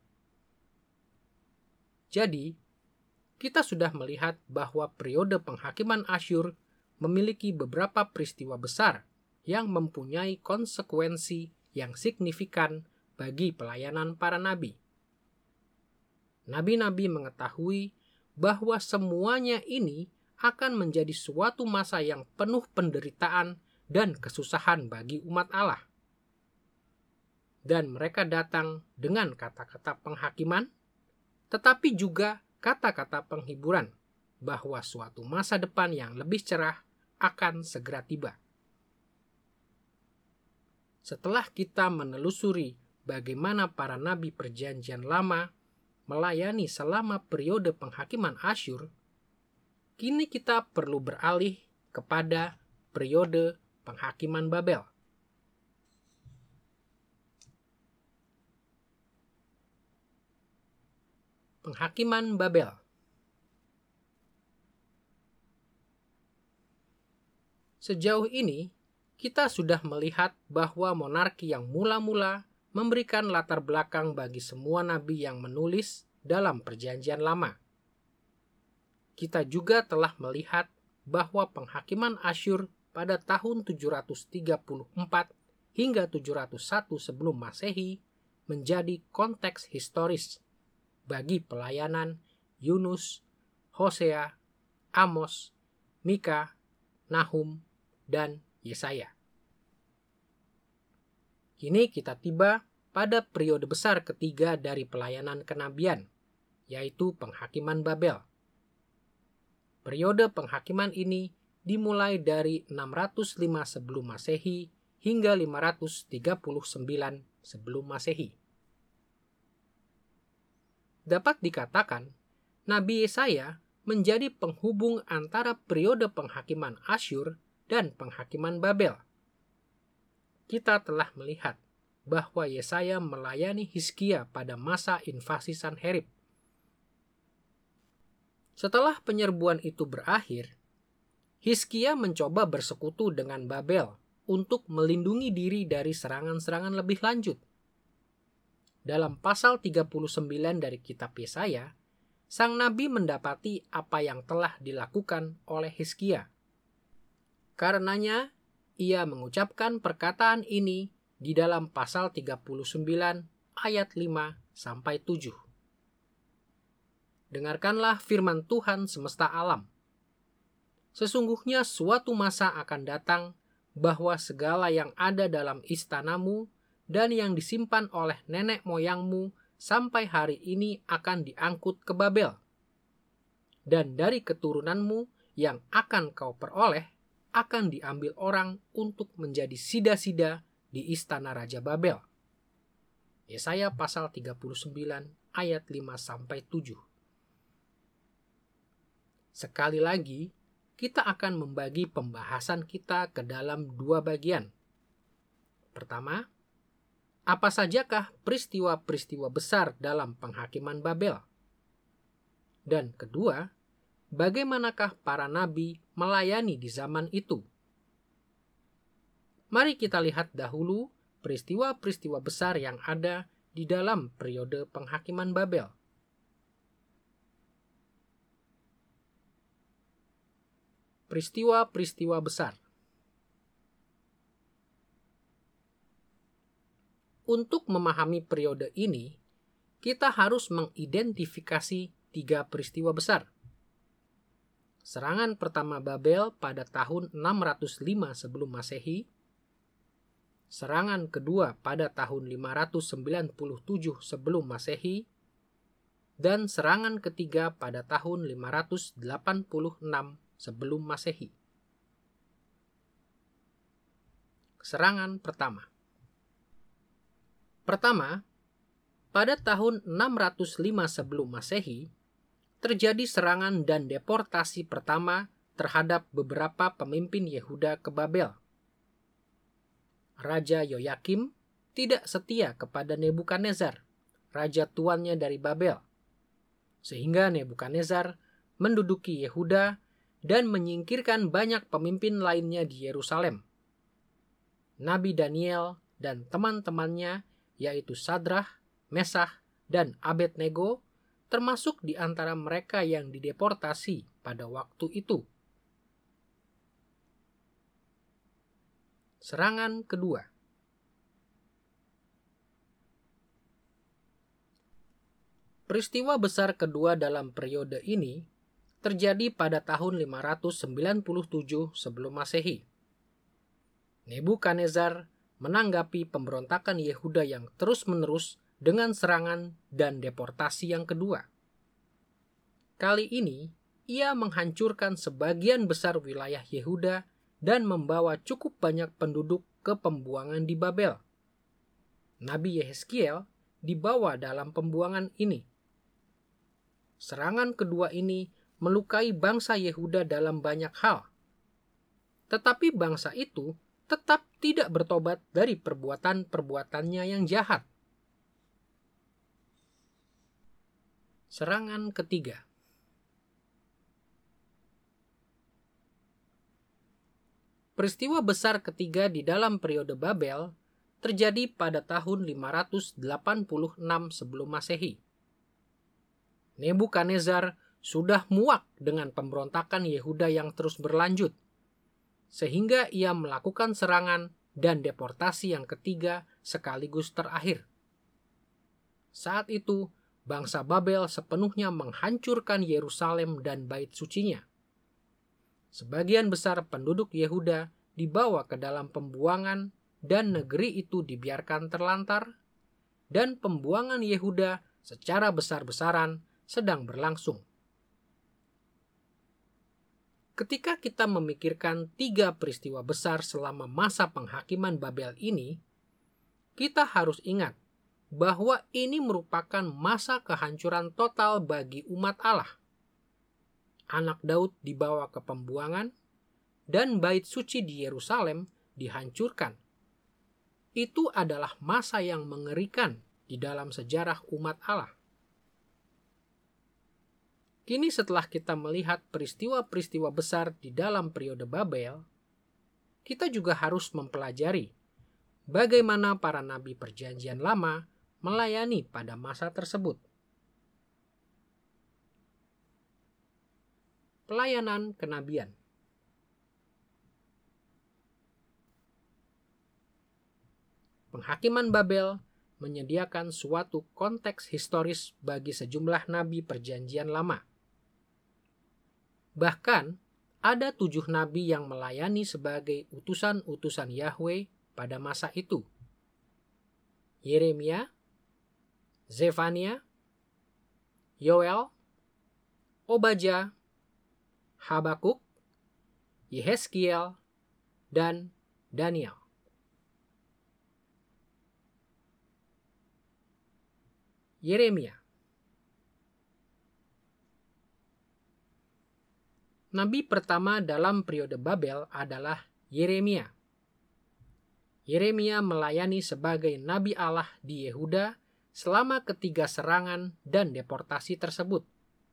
Jadi, kita sudah melihat bahwa periode penghakiman Asyur memiliki beberapa peristiwa besar yang mempunyai konsekuensi yang signifikan bagi pelayanan para nabi. Nabi-nabi mengetahui bahwa semuanya ini akan menjadi suatu masa yang penuh penderitaan dan kesusahan bagi umat Allah. Dan mereka datang dengan kata-kata penghakiman, tetapi juga kata-kata penghiburan bahwa suatu masa depan yang lebih cerah akan segera tiba. Setelah kita menelusuri bagaimana para nabi Perjanjian Lama melayani selama periode penghakiman Asyur, kini kita perlu beralih kepada periode penghakiman Babel. Penghakiman Babel. Sejauh ini, kita sudah melihat bahwa monarki yang mula-mula memberikan latar belakang bagi semua nabi yang menulis dalam Perjanjian Lama. Kita juga telah melihat bahwa penghakiman Asyur pada tahun tujuh ratus tiga puluh empat hingga tujuh ratus satu sebelum Masehi menjadi konteks historis bagi pelayanan Yunus, Hosea, Amos, Mika, Nahum, dan Yesaya. Kini kita tiba pada periode besar ketiga dari pelayanan kenabian, yaitu penghakiman Babel. Periode penghakiman ini dimulai dari enam ratus lima sebelum Masehi hingga lima ratus tiga puluh sembilan sebelum Masehi. Dapat dikatakan, Nabi Yesaya menjadi penghubung antara periode penghakiman Asyur dan penghakiman Babel. Kita telah melihat bahwa Yesaya melayani Hizkia pada masa invasi Sanherib. Setelah penyerbuan itu berakhir, Hizkia mencoba bersekutu dengan Babel untuk melindungi diri dari serangan-serangan lebih lanjut. Dalam pasal tiga puluh sembilan dari kitab Yesaya, sang nabi mendapati apa yang telah dilakukan oleh Hizkia. Karenanya, ia mengucapkan perkataan ini di dalam pasal tiga puluh sembilan ayat lima sampai tujuh. Dengarkanlah firman Tuhan semesta alam. Sesungguhnya suatu masa akan datang bahwa segala yang ada dalam istanamu dan yang disimpan oleh nenek moyangmu sampai hari ini akan diangkut ke Babel. Dan dari keturunanmu yang akan kau peroleh akan diambil orang untuk menjadi sida-sida di istana Raja Babel. Yesaya pasal tiga puluh sembilan ayat lima sampai tujuh. Sekali lagi, kita akan membagi pembahasan kita ke dalam dua bagian. Pertama, apa sajakah peristiwa-peristiwa besar dalam penghakiman Babel? Dan kedua, bagaimanakah para nabi melayani di zaman itu? Mari kita lihat dahulu peristiwa-peristiwa besar yang ada di dalam periode penghakiman Babel. Peristiwa-peristiwa besar. Untuk memahami periode ini, kita harus mengidentifikasi tiga peristiwa besar. Serangan pertama Babel pada tahun enam ratus lima sebelum Masehi, serangan kedua pada tahun lima ratus sembilan puluh tujuh sebelum Masehi, dan serangan ketiga pada tahun lima ratus delapan puluh enam sebelum Masehi. Serangan pertama. Pertama, pada tahun enam ratus lima sebelum Masehi, terjadi serangan dan deportasi pertama terhadap beberapa pemimpin Yehuda ke Babel. Raja Yoyakim tidak setia kepada Nebukadnezar, raja tuannya dari Babel, sehingga Nebukadnezar menduduki Yehuda dan menyingkirkan banyak pemimpin lainnya di Yerusalem. Nabi Daniel dan teman-temannya, yaitu Sadrah, Mesah, dan Abednego, termasuk di antara mereka yang dideportasi pada waktu itu. Serangan kedua. Peristiwa besar kedua dalam periode ini terjadi pada tahun lima ratus sembilan puluh tujuh sebelum Masehi. Nebukadnezar menanggapi pemberontakan Yehuda yang terus-menerus dengan serangan dan deportasi yang kedua. Kali ini, ia menghancurkan sebagian besar wilayah Yehuda dan membawa cukup banyak penduduk ke pembuangan di Babel. Nabi Yehezkiel dibawa dalam pembuangan ini. Serangan kedua ini melukai bangsa Yehuda dalam banyak hal. Tetapi bangsa itu tetap tidak bertobat dari perbuatan-perbuatannya yang jahat. Serangan ketiga. Peristiwa besar ketiga di dalam periode Babel terjadi pada tahun lima ratus delapan puluh enam sebelum Masehi. Nebukadnezar sudah muak dengan pemberontakan Yehuda yang terus berlanjut, sehingga ia melakukan serangan dan deportasi yang ketiga sekaligus terakhir. Saat itu, bangsa Babel sepenuhnya menghancurkan Yerusalem dan bait sucinya. Sebagian besar penduduk Yehuda dibawa ke dalam pembuangan dan negeri itu dibiarkan terlantar, dan pembuangan Yehuda secara besar-besaran sedang berlangsung. Ketika kita memikirkan tiga peristiwa besar selama masa penghakiman Babel ini, kita harus ingat bahwa ini merupakan masa kehancuran total bagi umat Allah. Anak Daud dibawa ke pembuangan, dan bait suci di Yerusalem dihancurkan. Itu adalah masa yang mengerikan di dalam sejarah umat Allah. Kini setelah kita melihat peristiwa-peristiwa besar di dalam periode Babel, kita juga harus mempelajari bagaimana para nabi Perjanjian Lama melayani pada masa tersebut. Pelayanan kenabian. Penghakiman Babel menyediakan suatu konteks historis bagi sejumlah nabi Perjanjian Lama. Bahkan, ada tujuh nabi yang melayani sebagai utusan-utusan Yahweh pada masa itu. Yeremia, Zefania, Yoel, Obadja, Habakuk, Yehezkiel, dan Daniel. Yeremia. Nabi pertama dalam periode Babel adalah Yeremia. Yeremia melayani sebagai nabi Allah di Yehuda selama ketiga serangan dan deportasi tersebut.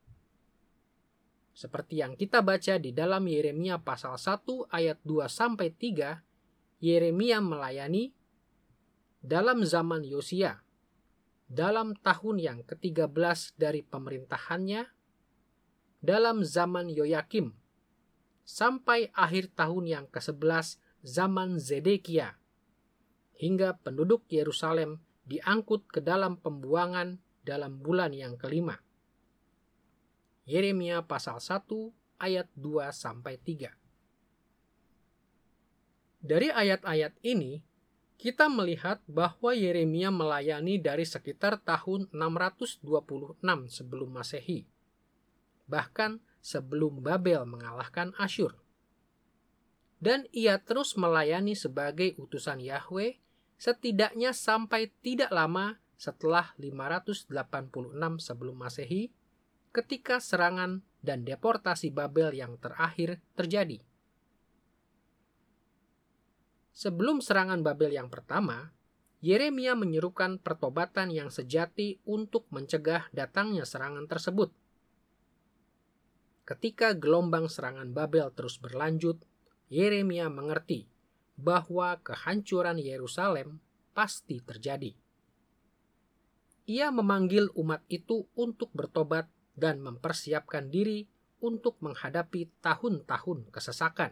Seperti yang kita baca di dalam Yeremia pasal satu ayat dua sampai tiga, Yeremia melayani dalam zaman Yosia, dalam tahun yang ketiga belas dari pemerintahannya, dalam zaman Yoyakim, sampai akhir tahun yang kesebelas zaman Zedekia, hingga penduduk Yerusalem diangkut ke dalam pembuangan dalam bulan yang kelima. Yeremia pasal satu ayat dua sampai tiga. Dari ayat-ayat ini, kita melihat bahwa Yeremia melayani dari sekitar tahun enam ratus dua puluh enam sebelum Masehi, bahkan sebelum Babel mengalahkan Asyur. Dan ia terus melayani sebagai utusan Yahweh setidaknya sampai tidak lama setelah lima ratus delapan puluh enam sebelum Masehi, ketika serangan dan deportasi Babel yang terakhir terjadi. Sebelum serangan Babel yang pertama, Yeremia menyerukan pertobatan yang sejati untuk mencegah datangnya serangan tersebut. Ketika gelombang serangan Babel terus berlanjut, Yeremia mengerti bahwa kehancuran Yerusalem pasti terjadi. Ia memanggil umat itu untuk bertobat dan mempersiapkan diri untuk menghadapi tahun-tahun kesesakan.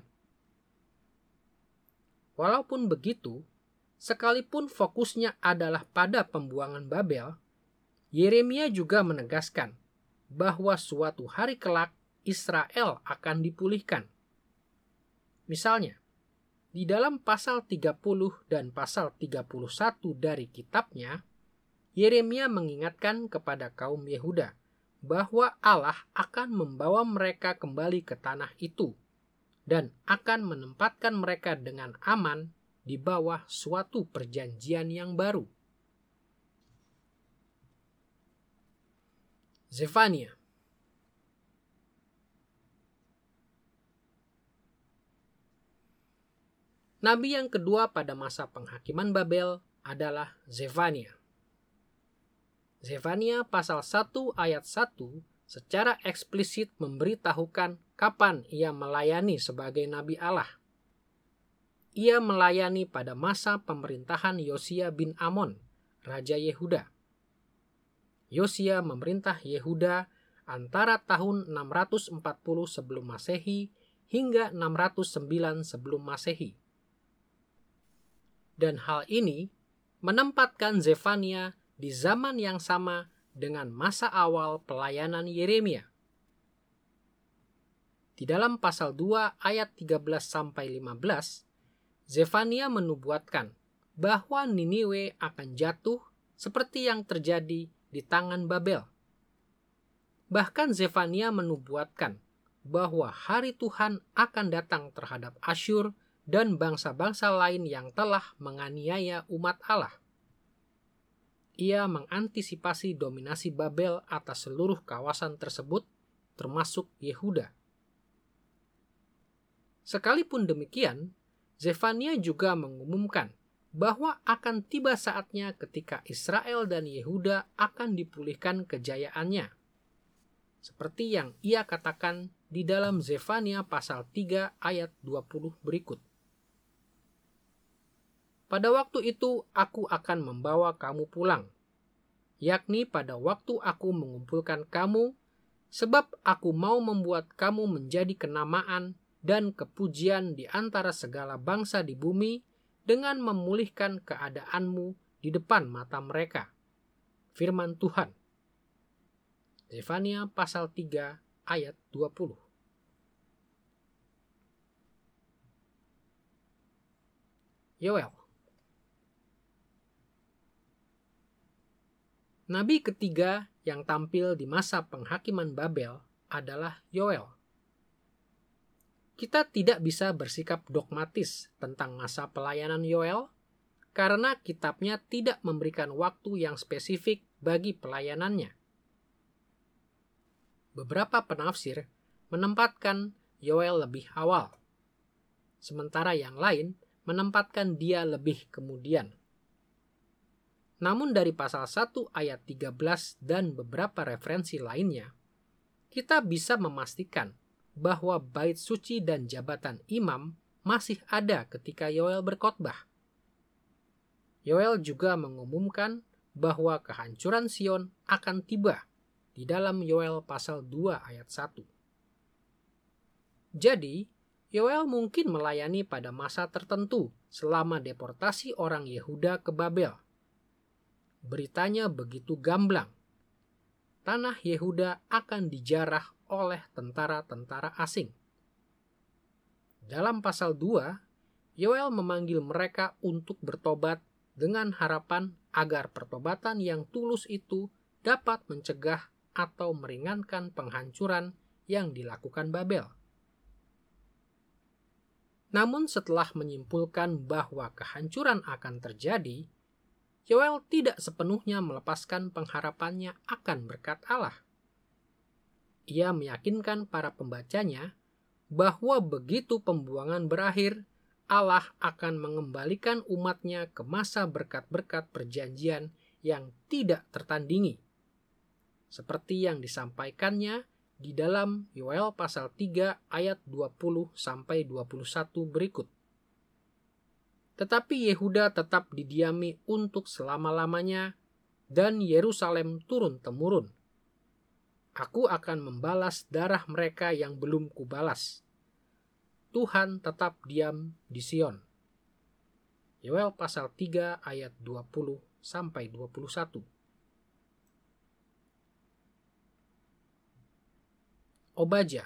Walaupun begitu, sekalipun fokusnya adalah pada pembuangan Babel, Yeremia juga menegaskan bahwa suatu hari kelak Israel akan dipulihkan. Misalnya, di dalam pasal tiga puluh dan pasal tiga puluh satu dari kitabnya, Yeremia mengingatkan kepada kaum Yehuda bahwa Allah akan membawa mereka kembali ke tanah itu dan akan menempatkan mereka dengan aman di bawah suatu perjanjian yang baru. Zefania. Nabi yang kedua pada masa penghakiman Babel adalah Zefania. Zefania pasal satu ayat satu secara eksplisit memberitahukan kapan ia melayani sebagai Nabi Allah. Ia melayani pada masa pemerintahan Yosia bin Amon, Raja Yehuda. Yosia memerintah Yehuda antara tahun enam ratus empat puluh sebelum Masehi hingga enam ratus sembilan sebelum Masehi. Dan hal ini menempatkan Zefania di zaman yang sama dengan masa awal pelayanan Yeremia. Di dalam pasal dua ayat tiga belas sampai lima belas, Zefania menubuatkan bahwa Niniwe akan jatuh seperti yang terjadi di tangan Babel. Bahkan Zefania menubuatkan bahwa hari Tuhan akan datang terhadap Asyur dan bangsa-bangsa lain yang telah menganiaya umat Allah. Ia mengantisipasi dominasi Babel atas seluruh kawasan tersebut, termasuk Yehuda. Sekalipun demikian, Zefania juga mengumumkan bahwa akan tiba saatnya ketika Israel dan Yehuda akan dipulihkan kejayaannya. Seperti yang ia katakan di dalam Zefania pasal tiga ayat dua puluh berikut. Pada waktu itu aku akan membawa kamu pulang, yakni pada waktu aku mengumpulkan kamu, sebab aku mau membuat kamu menjadi kenamaan dan kepujian di antara segala bangsa di bumi dengan memulihkan keadaanmu di depan mata mereka. Firman Tuhan. Zefania pasal tiga ayat dua puluh. Yoel. Nabi ketiga yang tampil di masa penghakiman Babel adalah Yoel. Kita tidak bisa bersikap dogmatis tentang masa pelayanan Yoel karena kitabnya tidak memberikan waktu yang spesifik bagi pelayanannya. Beberapa penafsir menempatkan Yoel lebih awal, sementara yang lain menempatkan dia lebih kemudian. Namun dari pasal satu ayat tiga belas dan beberapa referensi lainnya, kita bisa memastikan bahwa bait suci dan jabatan imam masih ada ketika Yoel berkhotbah. Yoel juga mengumumkan bahwa kehancuran Sion akan tiba di dalam Yoel pasal dua ayat satu. Jadi, Yoel mungkin melayani pada masa tertentu selama deportasi orang Yehuda ke Babel. Beritanya begitu gamblang. Tanah Yehuda akan dijarah oleh tentara-tentara asing. Dalam pasal dua, Yoel memanggil mereka untuk bertobat dengan harapan agar pertobatan yang tulus itu dapat mencegah atau meringankan penghancuran yang dilakukan Babel. Namun setelah menyimpulkan bahwa kehancuran akan terjadi, Yoel tidak sepenuhnya melepaskan pengharapannya akan berkat Allah. Ia meyakinkan para pembacanya bahwa begitu pembuangan berakhir, Allah akan mengembalikan umatnya ke masa berkat-berkat perjanjian yang tidak tertandingi, seperti yang disampaikannya di dalam Yoel pasal tiga ayat dua puluh sampai dua puluh satu berikut. Tetapi Yehuda tetap didiami untuk selama-lamanya dan Yerusalem turun-temurun. Aku akan membalas darah mereka yang belum kubalas. Tuhan tetap diam di Sion. Yoel pasal tiga ayat dua puluh sampai dua puluh satu. Obadya.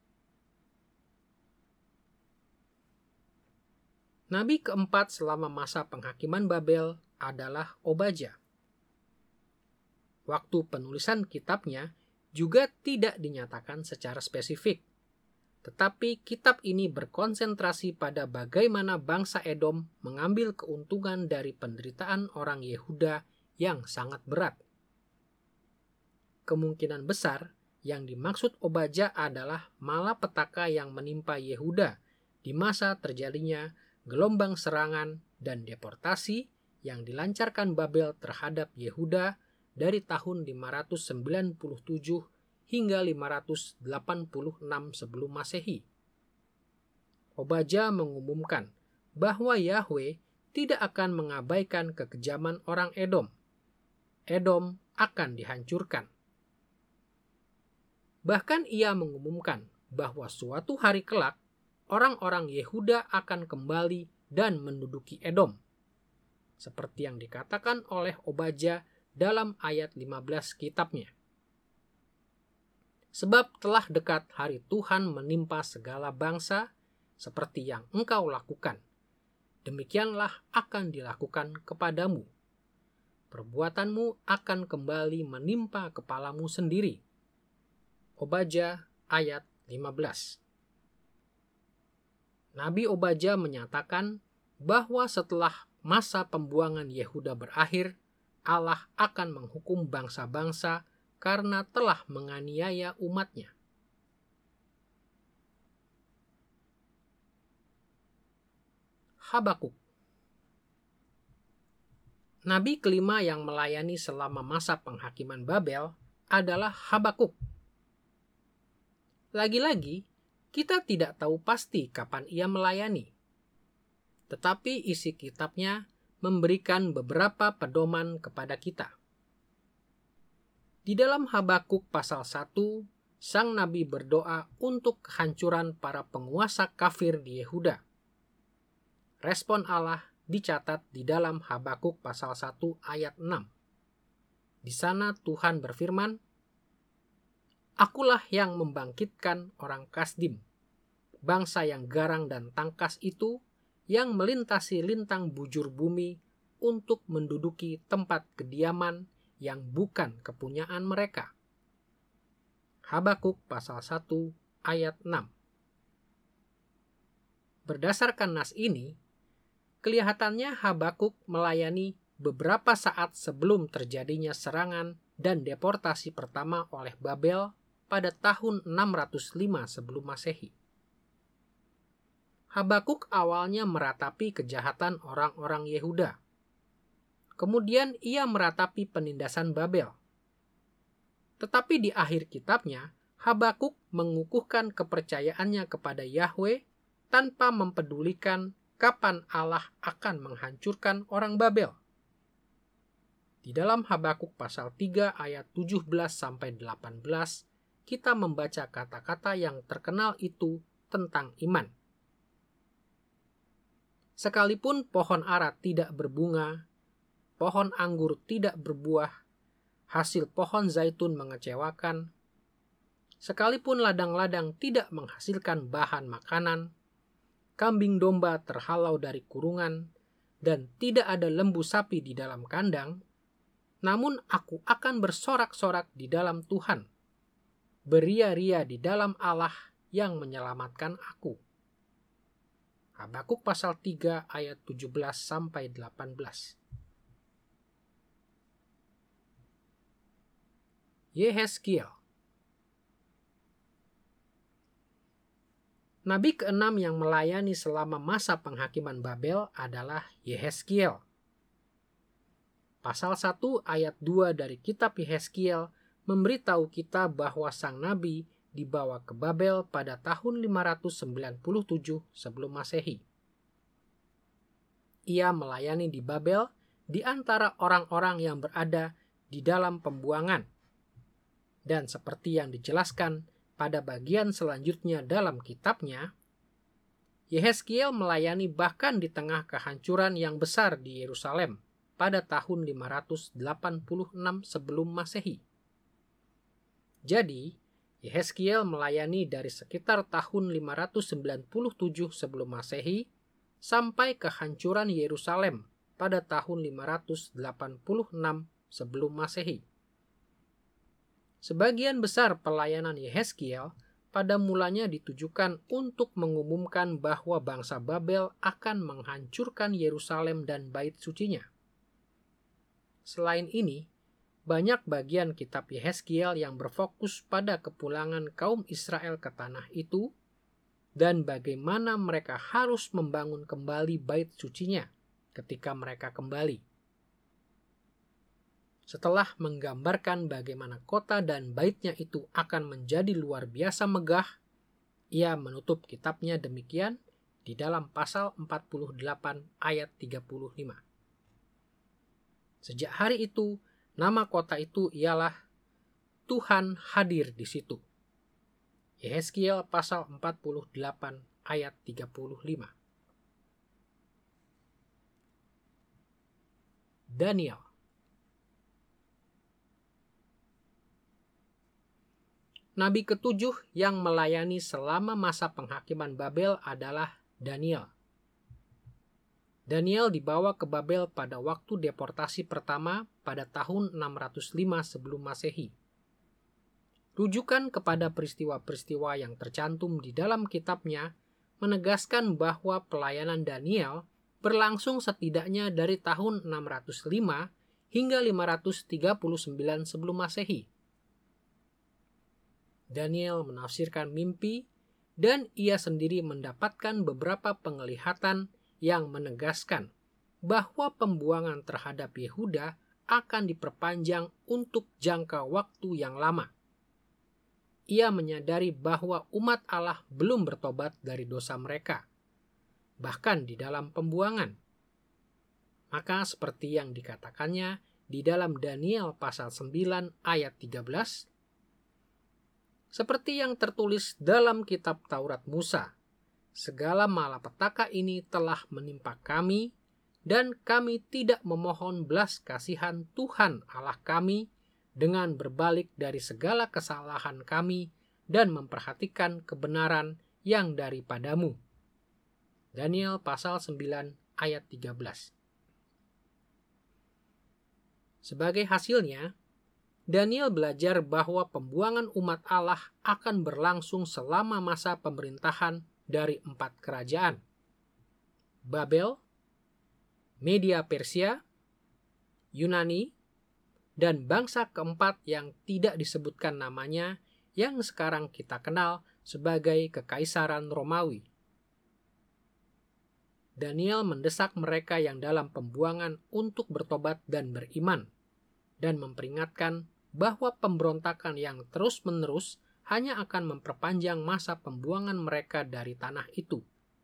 Nabi keempat selama masa penghakiman Babel adalah Obadya. Waktu penulisan kitabnya juga tidak dinyatakan secara spesifik. Tetapi kitab ini berkonsentrasi pada bagaimana bangsa Edom mengambil keuntungan dari penderitaan orang Yehuda yang sangat berat. Kemungkinan besar yang dimaksud Obadya adalah malapetaka yang menimpa Yehuda di masa terjadinya gelombang serangan dan deportasi yang dilancarkan Babel terhadap Yehuda dari tahun lima ratus sembilan puluh tujuh hingga lima ratus delapan puluh enam sebelum Masehi. Obadya mengumumkan bahwa Yahweh tidak akan mengabaikan kekejaman orang Edom. Edom akan dihancurkan. Bahkan ia mengumumkan bahwa suatu hari kelak, orang-orang Yehuda akan kembali dan menduduki Edom, seperti yang dikatakan oleh Obadya dalam ayat lima belas kitabnya. Sebab telah dekat hari Tuhan menimpa segala bangsa, seperti yang engkau lakukan. Demikianlah akan dilakukan kepadamu. Perbuatanmu akan kembali menimpa kepalamu sendiri. Obadya ayat lima belas. Nabi Obadya menyatakan bahwa setelah masa pembuangan Yehuda berakhir, Allah akan menghukum bangsa-bangsa karena telah menganiaya umatnya. Habakuk. Nabi kelima yang melayani selama masa penghakiman Babel adalah Habakuk. Lagi-lagi, kita tidak tahu pasti kapan ia melayani. Tetapi isi kitabnya memberikan beberapa pedoman kepada kita. Di dalam Habakuk pasal satu, sang nabi berdoa untuk kehancuran para penguasa kafir di Yehuda. Respon Allah dicatat di dalam Habakuk pasal satu ayat enam. Di sana Tuhan berfirman, Akulah yang membangkitkan orang Kasdim, bangsa yang garang dan tangkas itu, yang melintasi lintang bujur bumi untuk menduduki tempat kediaman yang bukan kepunyaan mereka. Habakuk pasal satu ayat enam. Berdasarkan nas ini, kelihatannya Habakuk melayani beberapa saat sebelum terjadinya serangan dan deportasi pertama oleh Babel pada tahun enam ratus lima sebelum Masehi. Habakuk awalnya meratapi kejahatan orang-orang Yehuda. Kemudian ia meratapi penindasan Babel. Tetapi di akhir kitabnya, Habakuk mengukuhkan kepercayaannya kepada Yahweh tanpa mempedulikan kapan Allah akan menghancurkan orang Babel. Di dalam Habakuk pasal tiga ayat tujuh belas sampai delapan belas, kita membaca kata-kata yang terkenal itu tentang iman. Sekalipun pohon ara tidak berbunga, pohon anggur tidak berbuah, hasil pohon zaitun mengecewakan, sekalipun ladang-ladang tidak menghasilkan bahan makanan, kambing domba terhalau dari kurungan, dan tidak ada lembu sapi di dalam kandang, namun aku akan bersorak-sorak di dalam Tuhan, beria-ria di dalam Allah yang menyelamatkan aku. Habakuk pasal tiga ayat tujuh belas sampai delapan belas. Yehezkiel. Nabi keenam yang melayani selama masa penghakiman Babel adalah Yehezkiel. Pasal satu ayat dua dari kitab Yehezkiel memberitahu kita bahwa sang nabi dibawa ke Babel pada tahun lima ratus sembilan puluh tujuh sebelum Masehi. Ia melayani di Babel di antara orang-orang yang berada di dalam pembuangan. Dan seperti yang dijelaskan pada bagian selanjutnya dalam kitabnya, Yehezkiel melayani bahkan di tengah kehancuran yang besar di Yerusalem pada tahun lima ratus delapan puluh enam sebelum Masehi. Jadi, Yehezkiel melayani dari sekitar tahun lima ratus sembilan puluh tujuh sebelum Masehi sampai kehancuran Yerusalem pada tahun lima ratus delapan puluh enam sebelum Masehi. Sebagian besar pelayanan Yehezkiel pada mulanya ditujukan untuk mengumumkan bahwa bangsa Babel akan menghancurkan Yerusalem dan bait sucinya. Selain ini, banyak bagian kitab Yehezkiel yang berfokus pada kepulangan kaum Israel ke tanah itu dan bagaimana mereka harus membangun kembali bait sucinya ketika mereka kembali. Setelah menggambarkan bagaimana kota dan baitnya itu akan menjadi luar biasa megah, ia menutup kitabnya demikian di dalam pasal empat puluh delapan ayat tiga puluh lima. Sejak hari itu, nama kota itu ialah Tuhan hadir di situ. Yehezkiel pasal empat puluh delapan ayat tiga puluh lima. Daniel. Nabi ketujuh yang melayani selama masa penghakiman Babel adalah Daniel. Daniel dibawa ke Babel pada waktu deportasi pertama pada tahun enam ratus lima sebelum Masehi. Rujukan kepada peristiwa-peristiwa yang tercantum di dalam kitabnya menegaskan bahwa pelayanan Daniel berlangsung setidaknya dari tahun enam ratus lima hingga lima ratus tiga puluh sembilan sebelum Masehi. Daniel menafsirkan mimpi dan ia sendiri mendapatkan beberapa penglihatan yang menegaskan bahwa pembuangan terhadap Yehuda akan diperpanjang untuk jangka waktu yang lama. Ia menyadari bahwa umat Allah belum bertobat dari dosa mereka, bahkan di dalam pembuangan. Maka seperti yang dikatakannya di dalam Daniel pasal sembilan ayat tiga belas, seperti yang tertulis dalam kitab Taurat Musa, segala malapetaka ini telah menimpa kami, dan kami tidak memohon belas kasihan Tuhan Allah kami dengan berbalik dari segala kesalahan kami dan memperhatikan kebenaran yang daripadamu. Daniel pasal sembilan ayat tiga belas. Sebagai hasilnya, Daniel belajar bahwa pembuangan umat Allah akan berlangsung selama masa pemerintahan dari empat kerajaan: Babel, Media Persia, Yunani, dan bangsa keempat yang tidak disebutkan namanya yang sekarang kita kenal sebagai Kekaisaran Romawi. Daniel mendesak mereka yang dalam pembuangan untuk bertobat dan beriman, dan memperingatkan bahwa pemberontakan yang terus-menerus hanya akan memperpanjang masa pembuangan mereka dari tanah itu.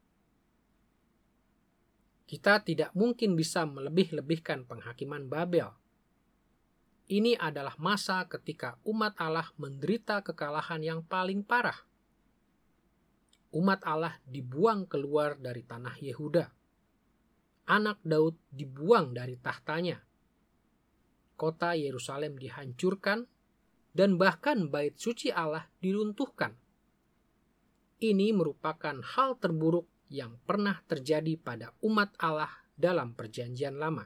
Kita tidak mungkin bisa melebih-lebihkan penghakiman Babel. Ini adalah masa ketika umat Allah menderita kekalahan yang paling parah. Umat Allah dibuang keluar dari tanah Yehuda. Anak Daud dibuang dari tahtanya. Kota Yerusalem dihancurkan, dan bahkan bait suci Allah diruntuhkan. Ini merupakan hal terburuk yang pernah terjadi pada umat Allah dalam Perjanjian Lama.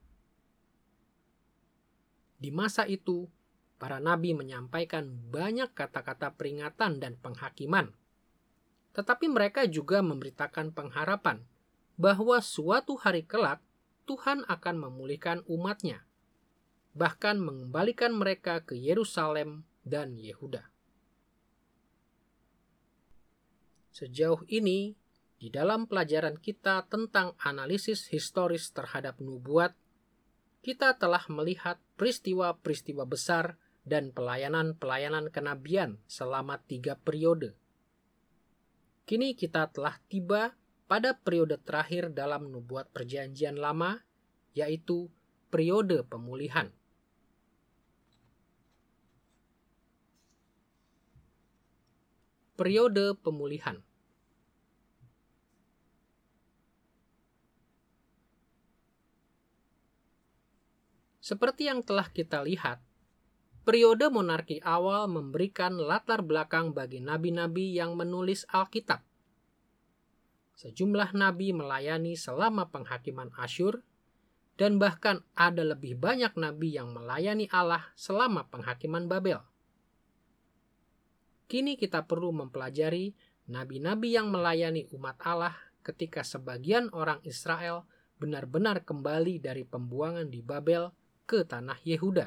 Di masa itu, para nabi menyampaikan banyak kata-kata peringatan dan penghakiman, tetapi mereka juga memberitakan pengharapan bahwa suatu hari kelak Tuhan akan memulihkan umatnya, bahkan mengembalikan mereka ke Yerusalem dan Yehuda. Sejauh ini, di dalam pelajaran kita tentang analisis historis terhadap nubuat, kita telah melihat peristiwa-peristiwa besar dan pelayanan-pelayanan kenabian selama tiga periode. Kini kita telah tiba pada periode terakhir dalam nubuat Perjanjian Lama, yaitu periode pemulihan. Periode pemulihan. Seperti yang telah kita lihat, periode monarki awal memberikan latar belakang bagi nabi-nabi yang menulis Alkitab. Sejumlah nabi melayani selama penghakiman Asyur, dan bahkan ada lebih banyak nabi yang melayani Allah selama penghakiman Babel. Kini kita perlu mempelajari nabi-nabi yang melayani umat Allah ketika sebagian orang Israel benar-benar kembali dari pembuangan di Babel ke tanah Yehuda.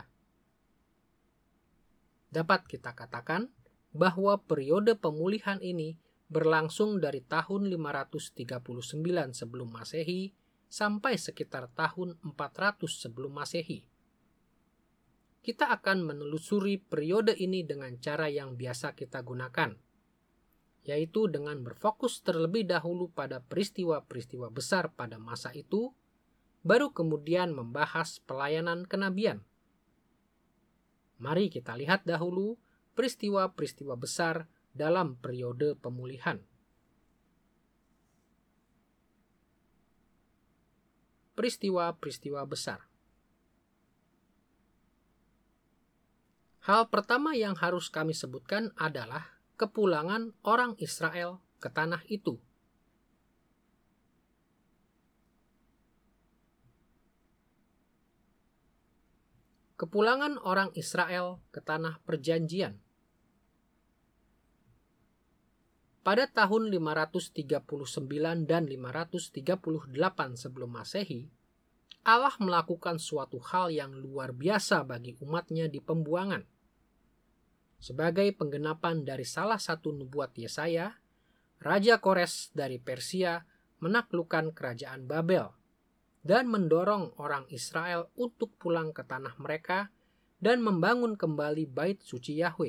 Dapat kita katakan bahwa periode pemulihan ini berlangsung dari tahun lima ratus tiga puluh sembilan sebelum Masehi sampai sekitar tahun empat ratus sebelum Masehi. Kita akan menelusuri periode ini dengan cara yang biasa kita gunakan, yaitu dengan berfokus terlebih dahulu pada peristiwa-peristiwa besar pada masa itu, baru kemudian membahas pelayanan kenabian. Mari kita lihat dahulu peristiwa-peristiwa besar dalam periode pemulihan. Peristiwa-peristiwa besar. Hal pertama yang harus kami sebutkan adalah kepulangan orang Israel ke tanah itu. Kepulangan orang Israel ke tanah perjanjian. Pada tahun lima ratus tiga puluh sembilan dan lima ratus tiga puluh delapan sebelum Masehi, Allah melakukan suatu hal yang luar biasa bagi umatnya di pembuangan. Sebagai penggenapan dari salah satu nubuat Yesaya, Raja Kores dari Persia menaklukkan kerajaan Babel dan mendorong orang Israel untuk pulang ke tanah mereka dan membangun kembali bait suci Yahweh.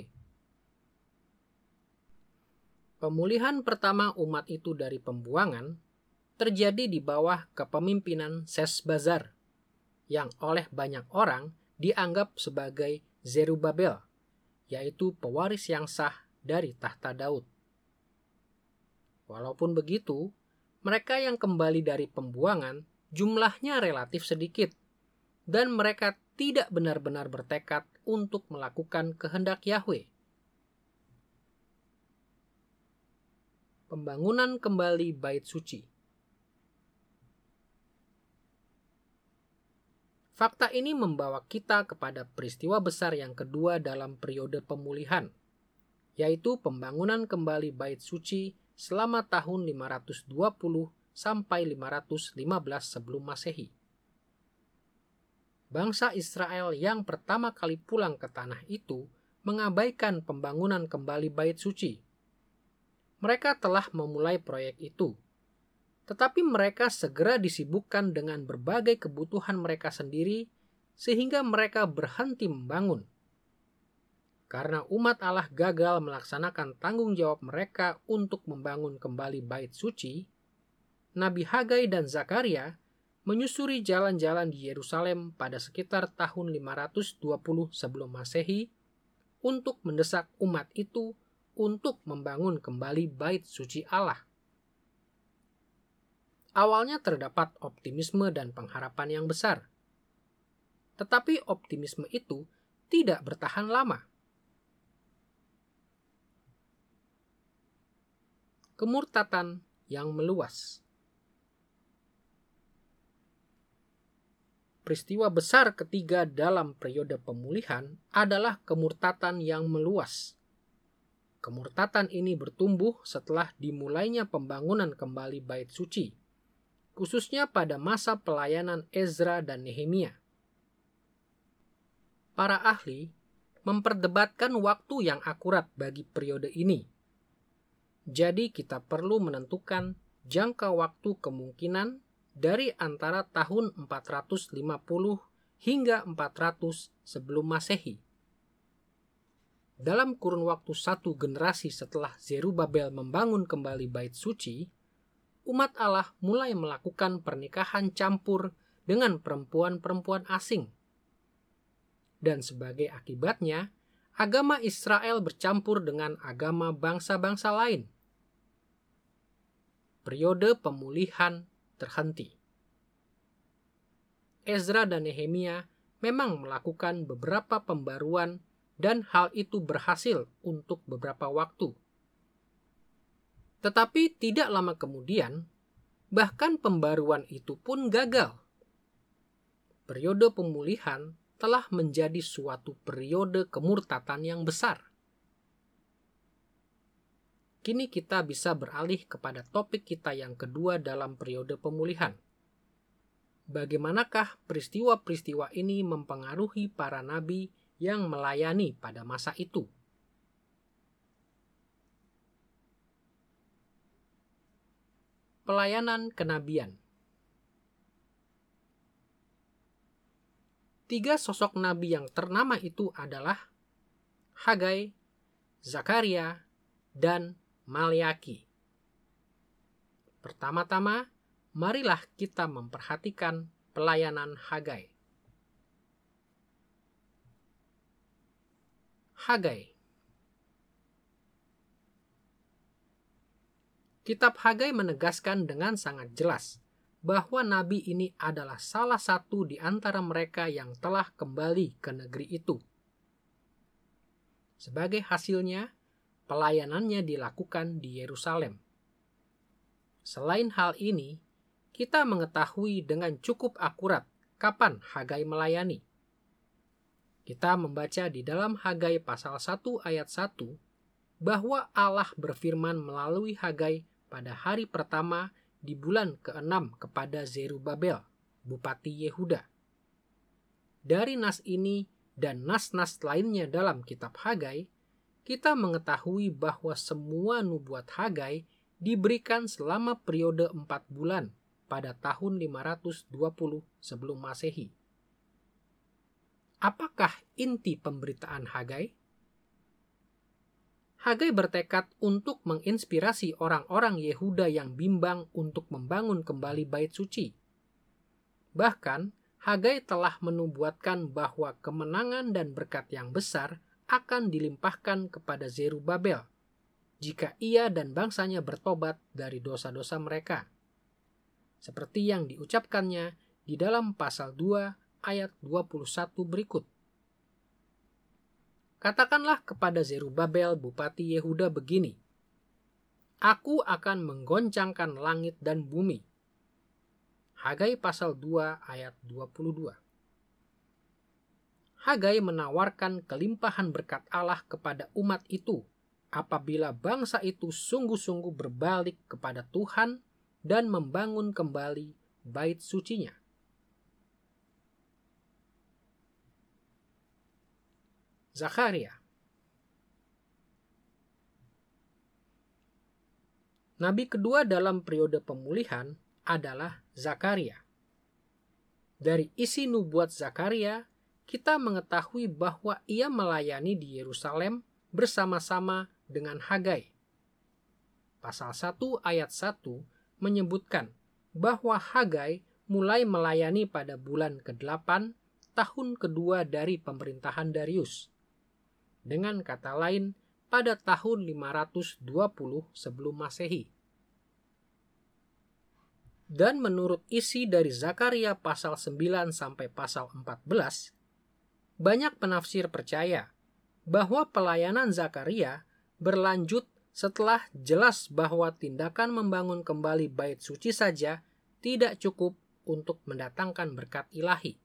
Pemulihan pertama umat itu dari pembuangan terjadi di bawah kepemimpinan Sesbazar, yang oleh banyak orang dianggap sebagai Zerubabel, yaitu pewaris yang sah dari tahta Daud. Walaupun begitu, mereka yang kembali dari pembuangan jumlahnya relatif sedikit, dan mereka tidak benar-benar bertekad untuk melakukan kehendak Yahweh. Pembangunan kembali bait suci. Fakta ini membawa kita kepada peristiwa besar yang kedua dalam periode pemulihan, yaitu pembangunan kembali bait suci selama tahun lima ratus dua puluh sampai lima ratus lima belas sebelum Masehi. Bangsa Israel yang pertama kali pulang ke tanah itu mengabaikan pembangunan kembali bait suci. Mereka telah memulai proyek itu, tetapi mereka segera disibukkan dengan berbagai kebutuhan mereka sendiri sehingga mereka berhenti membangun. Karena umat Allah gagal melaksanakan tanggung jawab mereka untuk membangun kembali bait suci, Nabi Hagai dan Zakaria menyusuri jalan-jalan di Yerusalem pada sekitar tahun lima ratus dua puluh sebelum Masehi untuk mendesak umat itu untuk membangun kembali bait suci Allah. Awalnya terdapat optimisme dan pengharapan yang besar. Tetapi optimisme itu tidak bertahan lama. Kemurtatan yang meluas. Peristiwa besar ketiga dalam periode pemulihan adalah kemurtatan yang meluas. Kemurtatan ini bertumbuh setelah dimulainya pembangunan kembali Bait Suci, khususnya pada masa pelayanan Ezra dan Nehemia. Para ahli memperdebatkan waktu yang akurat bagi periode ini. Jadi kita perlu menentukan jangka waktu kemungkinan dari antara tahun empat ratus lima puluh hingga empat ratus sebelum Masehi. Dalam kurun waktu satu generasi setelah Zerubabel membangun kembali Bait Suci, umat Allah mulai melakukan pernikahan campur dengan perempuan-perempuan asing. Dan sebagai akibatnya, agama Israel bercampur dengan agama bangsa-bangsa lain. Periode pemulihan terhenti. Ezra dan Nehemia memang melakukan beberapa pembaruan dan hal itu berhasil untuk beberapa waktu. Tetapi tidak lama kemudian, bahkan pembaruan itu pun gagal. Periode pemulihan telah menjadi suatu periode kemurtatan yang besar. Kini kita bisa beralih kepada topik kita yang kedua dalam periode pemulihan. Bagaimanakah peristiwa-peristiwa ini mempengaruhi para nabi yang melayani pada masa itu? Pelayanan kenabian. Tiga sosok nabi yang ternama itu adalah Hagai, Zakaria, dan Maleaki. Pertama-tama, marilah kita memperhatikan pelayanan Hagai. Hagai. Kitab Hagai menegaskan dengan sangat jelas bahwa nabi ini adalah salah satu di antara mereka yang telah kembali ke negeri itu. Sebagai hasilnya, pelayanannya dilakukan di Yerusalem. Selain hal ini, kita mengetahui dengan cukup akurat kapan Hagai melayani. Kita membaca di dalam Hagai pasal satu ayat satu bahwa Allah berfirman melalui Hagai pada hari pertama di bulan keenam kepada Zerubabel, Bupati Yehuda. Dari nas ini dan nas-nas lainnya dalam kitab Hagai, kita mengetahui bahwa semua nubuat Hagai diberikan selama periode empat bulan pada tahun lima ratus dua puluh sebelum Masehi. Apakah inti pemberitaan Hagai? Hagai bertekad untuk menginspirasi orang-orang Yehuda yang bimbang untuk membangun kembali Bait Suci. Bahkan, Hagai telah menubuatkan bahwa kemenangan dan berkat yang besar akan dilimpahkan kepada Zerubabel jika ia dan bangsanya bertobat dari dosa-dosa mereka. Seperti yang diucapkannya di dalam pasal dua ayat dua puluh satu berikut. Katakanlah kepada Zerubabel Bupati Yehuda begini, Aku akan menggoncangkan langit dan bumi. Hagai pasal dua ayat dua puluh dua. Hagai menawarkan kelimpahan berkat Allah kepada umat itu apabila bangsa itu sungguh-sungguh berbalik kepada Tuhan dan membangun kembali Bait Sucinya. Zakaria. Nabi kedua dalam periode pemulihan adalah Zakaria. Dari isi nubuat Zakaria, kita mengetahui bahwa ia melayani di Yerusalem bersama-sama dengan Hagai. Pasal satu ayat satu menyebutkan bahwa Hagai mulai melayani pada bulan kedelapan tahun kedua dari pemerintahan Darius. Dengan kata lain, pada tahun lima ratus dua puluh sebelum Masehi. Dan menurut isi dari Zakaria pasal sembilan sampai pasal empat belas, banyak penafsir percaya bahwa pelayanan Zakaria berlanjut setelah jelas bahwa tindakan membangun kembali bait suci saja tidak cukup untuk mendatangkan berkat ilahi.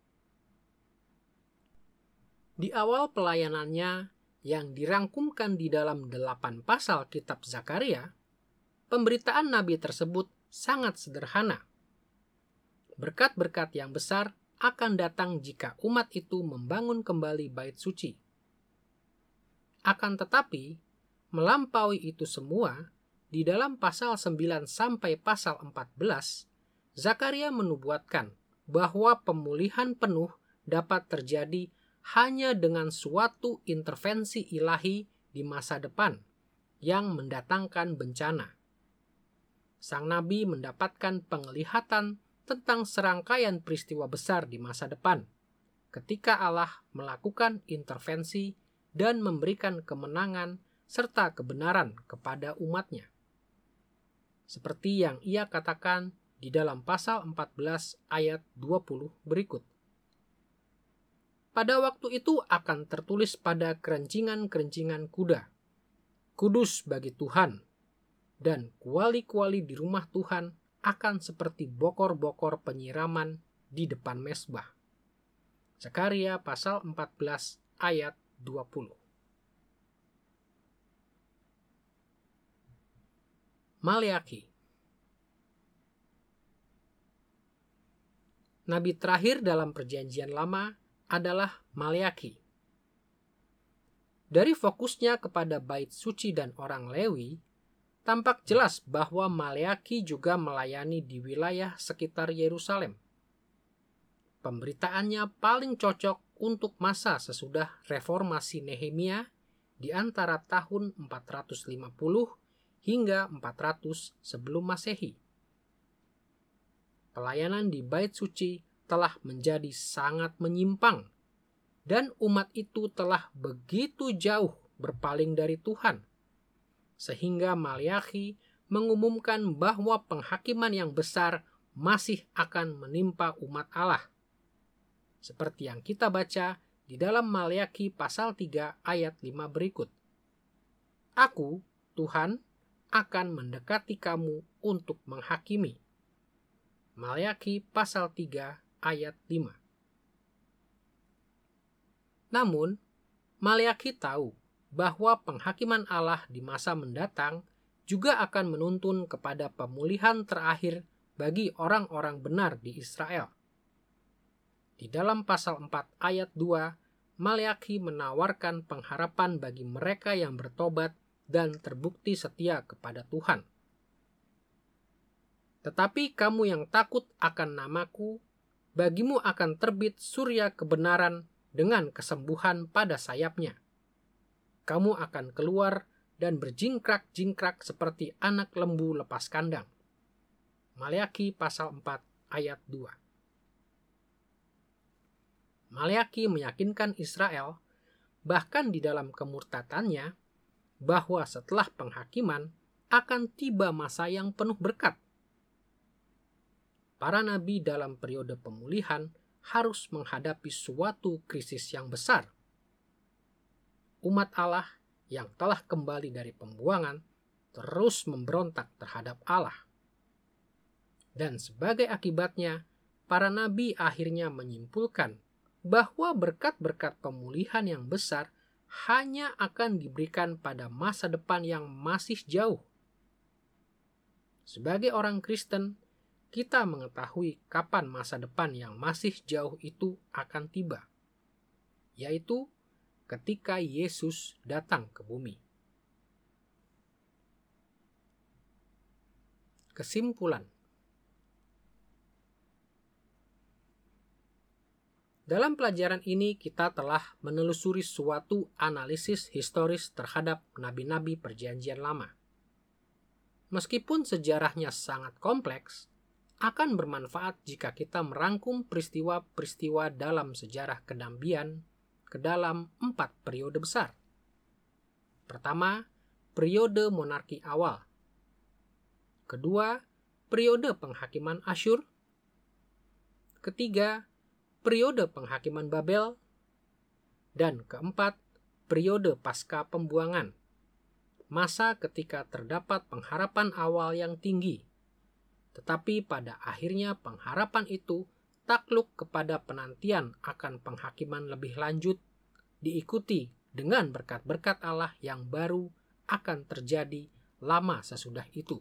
Di awal pelayanannya yang dirangkumkan di dalam delapan pasal kitab Zakaria, pemberitaan nabi tersebut sangat sederhana. Berkat-berkat yang besar akan datang jika umat itu membangun kembali bait suci. Akan tetapi, melampaui itu semua, di dalam pasal sembilan sampai pasal empat belas, Zakaria menubuatkan bahwa pemulihan penuh dapat terjadi hanya dengan suatu intervensi ilahi di masa depan yang mendatangkan bencana. Sang nabi mendapatkan penglihatan tentang serangkaian peristiwa besar di masa depan, ketika Allah melakukan intervensi dan memberikan kemenangan serta kebenaran kepada umatnya. Seperti yang ia katakan di dalam pasal empat belas ayat dua puluh berikut. Pada waktu itu akan tertulis pada kerencingan-kerencingan kuda, "Kudus bagi Tuhan," dan kuali-kuali di rumah Tuhan akan seperti bokor-bokor penyiraman di depan mezbah. Zakaria pasal empat belas ayat dua puluh. Maleakhi. Nabi terakhir dalam Perjanjian Lama adalah Maleakhi. Dari fokusnya kepada bait suci dan orang Lewi, tampak jelas bahwa Maleakhi juga melayani di wilayah sekitar Yerusalem. Pemberitaannya paling cocok untuk masa sesudah reformasi Nehemia di antara tahun empat ratus lima puluh hingga empat ratus sebelum Masehi. Pelayanan di bait suci telah menjadi sangat menyimpang, dan umat itu telah begitu jauh berpaling dari Tuhan, sehingga Maleakhi mengumumkan bahwa penghakiman yang besar masih akan menimpa umat Allah. Seperti yang kita baca di dalam Maleakhi pasal tiga ayat lima berikut. "Aku, Tuhan, akan mendekati kamu untuk menghakimi." Maleakhi pasal tiga ayat lima. Namun, Maleakhi tahu bahwa penghakiman Allah di masa mendatang juga akan menuntun kepada pemulihan terakhir bagi orang-orang benar di Israel. Di dalam pasal empat ayat dua, Maleakhi menawarkan pengharapan bagi mereka yang bertobat dan terbukti setia kepada Tuhan. "Tetapi kamu yang takut akan namaku, bagimu akan terbit surya kebenaran dengan kesembuhan pada sayapnya. Kamu akan keluar dan berjingkrak-jingkrak seperti anak lembu lepas kandang." Maleakhi pasal empat ayat dua. Maleakhi meyakinkan Israel, bahkan di dalam kemurtadannya, bahwa setelah penghakiman akan tiba masa yang penuh berkat. Para nabi dalam periode pemulihan harus menghadapi suatu krisis yang besar. Umat Allah yang telah kembali dari pembuangan terus memberontak terhadap Allah. Dan sebagai akibatnya, para nabi akhirnya menyimpulkan bahwa berkat-berkat pemulihan yang besar hanya akan diberikan pada masa depan yang masih jauh. Sebagai orang Kristen, kita mengetahui kapan masa depan yang masih jauh itu akan tiba, yaitu ketika Yesus datang ke bumi. Kesimpulan. Dalam pelajaran ini kita telah menelusuri suatu analisis historis terhadap nabi-nabi Perjanjian Lama. Meskipun sejarahnya sangat kompleks, akan bermanfaat jika kita merangkum peristiwa-peristiwa dalam sejarah kenabian ke dalam empat periode besar. Pertama, periode monarki awal. Kedua, periode penghakiman Asyur. Ketiga, periode penghakiman Babel. Dan keempat, periode pasca pembuangan. masa ketika terdapat pengharapan awal yang tinggi. Tetapi pada akhirnya pengharapan itu takluk kepada penantian akan penghakiman lebih lanjut, diikuti dengan berkat-berkat Allah yang baru akan terjadi lama sesudah itu.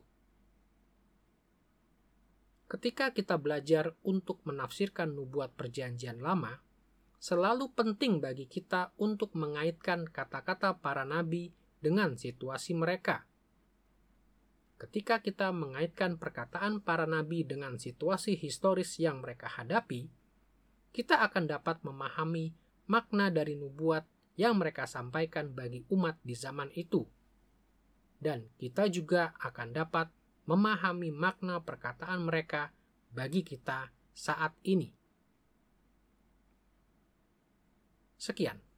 Ketika kita belajar untuk menafsirkan nubuat Perjanjian Lama, selalu penting bagi kita untuk mengaitkan kata-kata para nabi dengan situasi mereka. Ketika kita mengaitkan perkataan para nabi dengan situasi historis yang mereka hadapi, kita akan dapat memahami makna dari nubuat yang mereka sampaikan bagi umat di zaman itu. Dan kita juga akan dapat memahami makna perkataan mereka bagi kita saat ini. Sekian.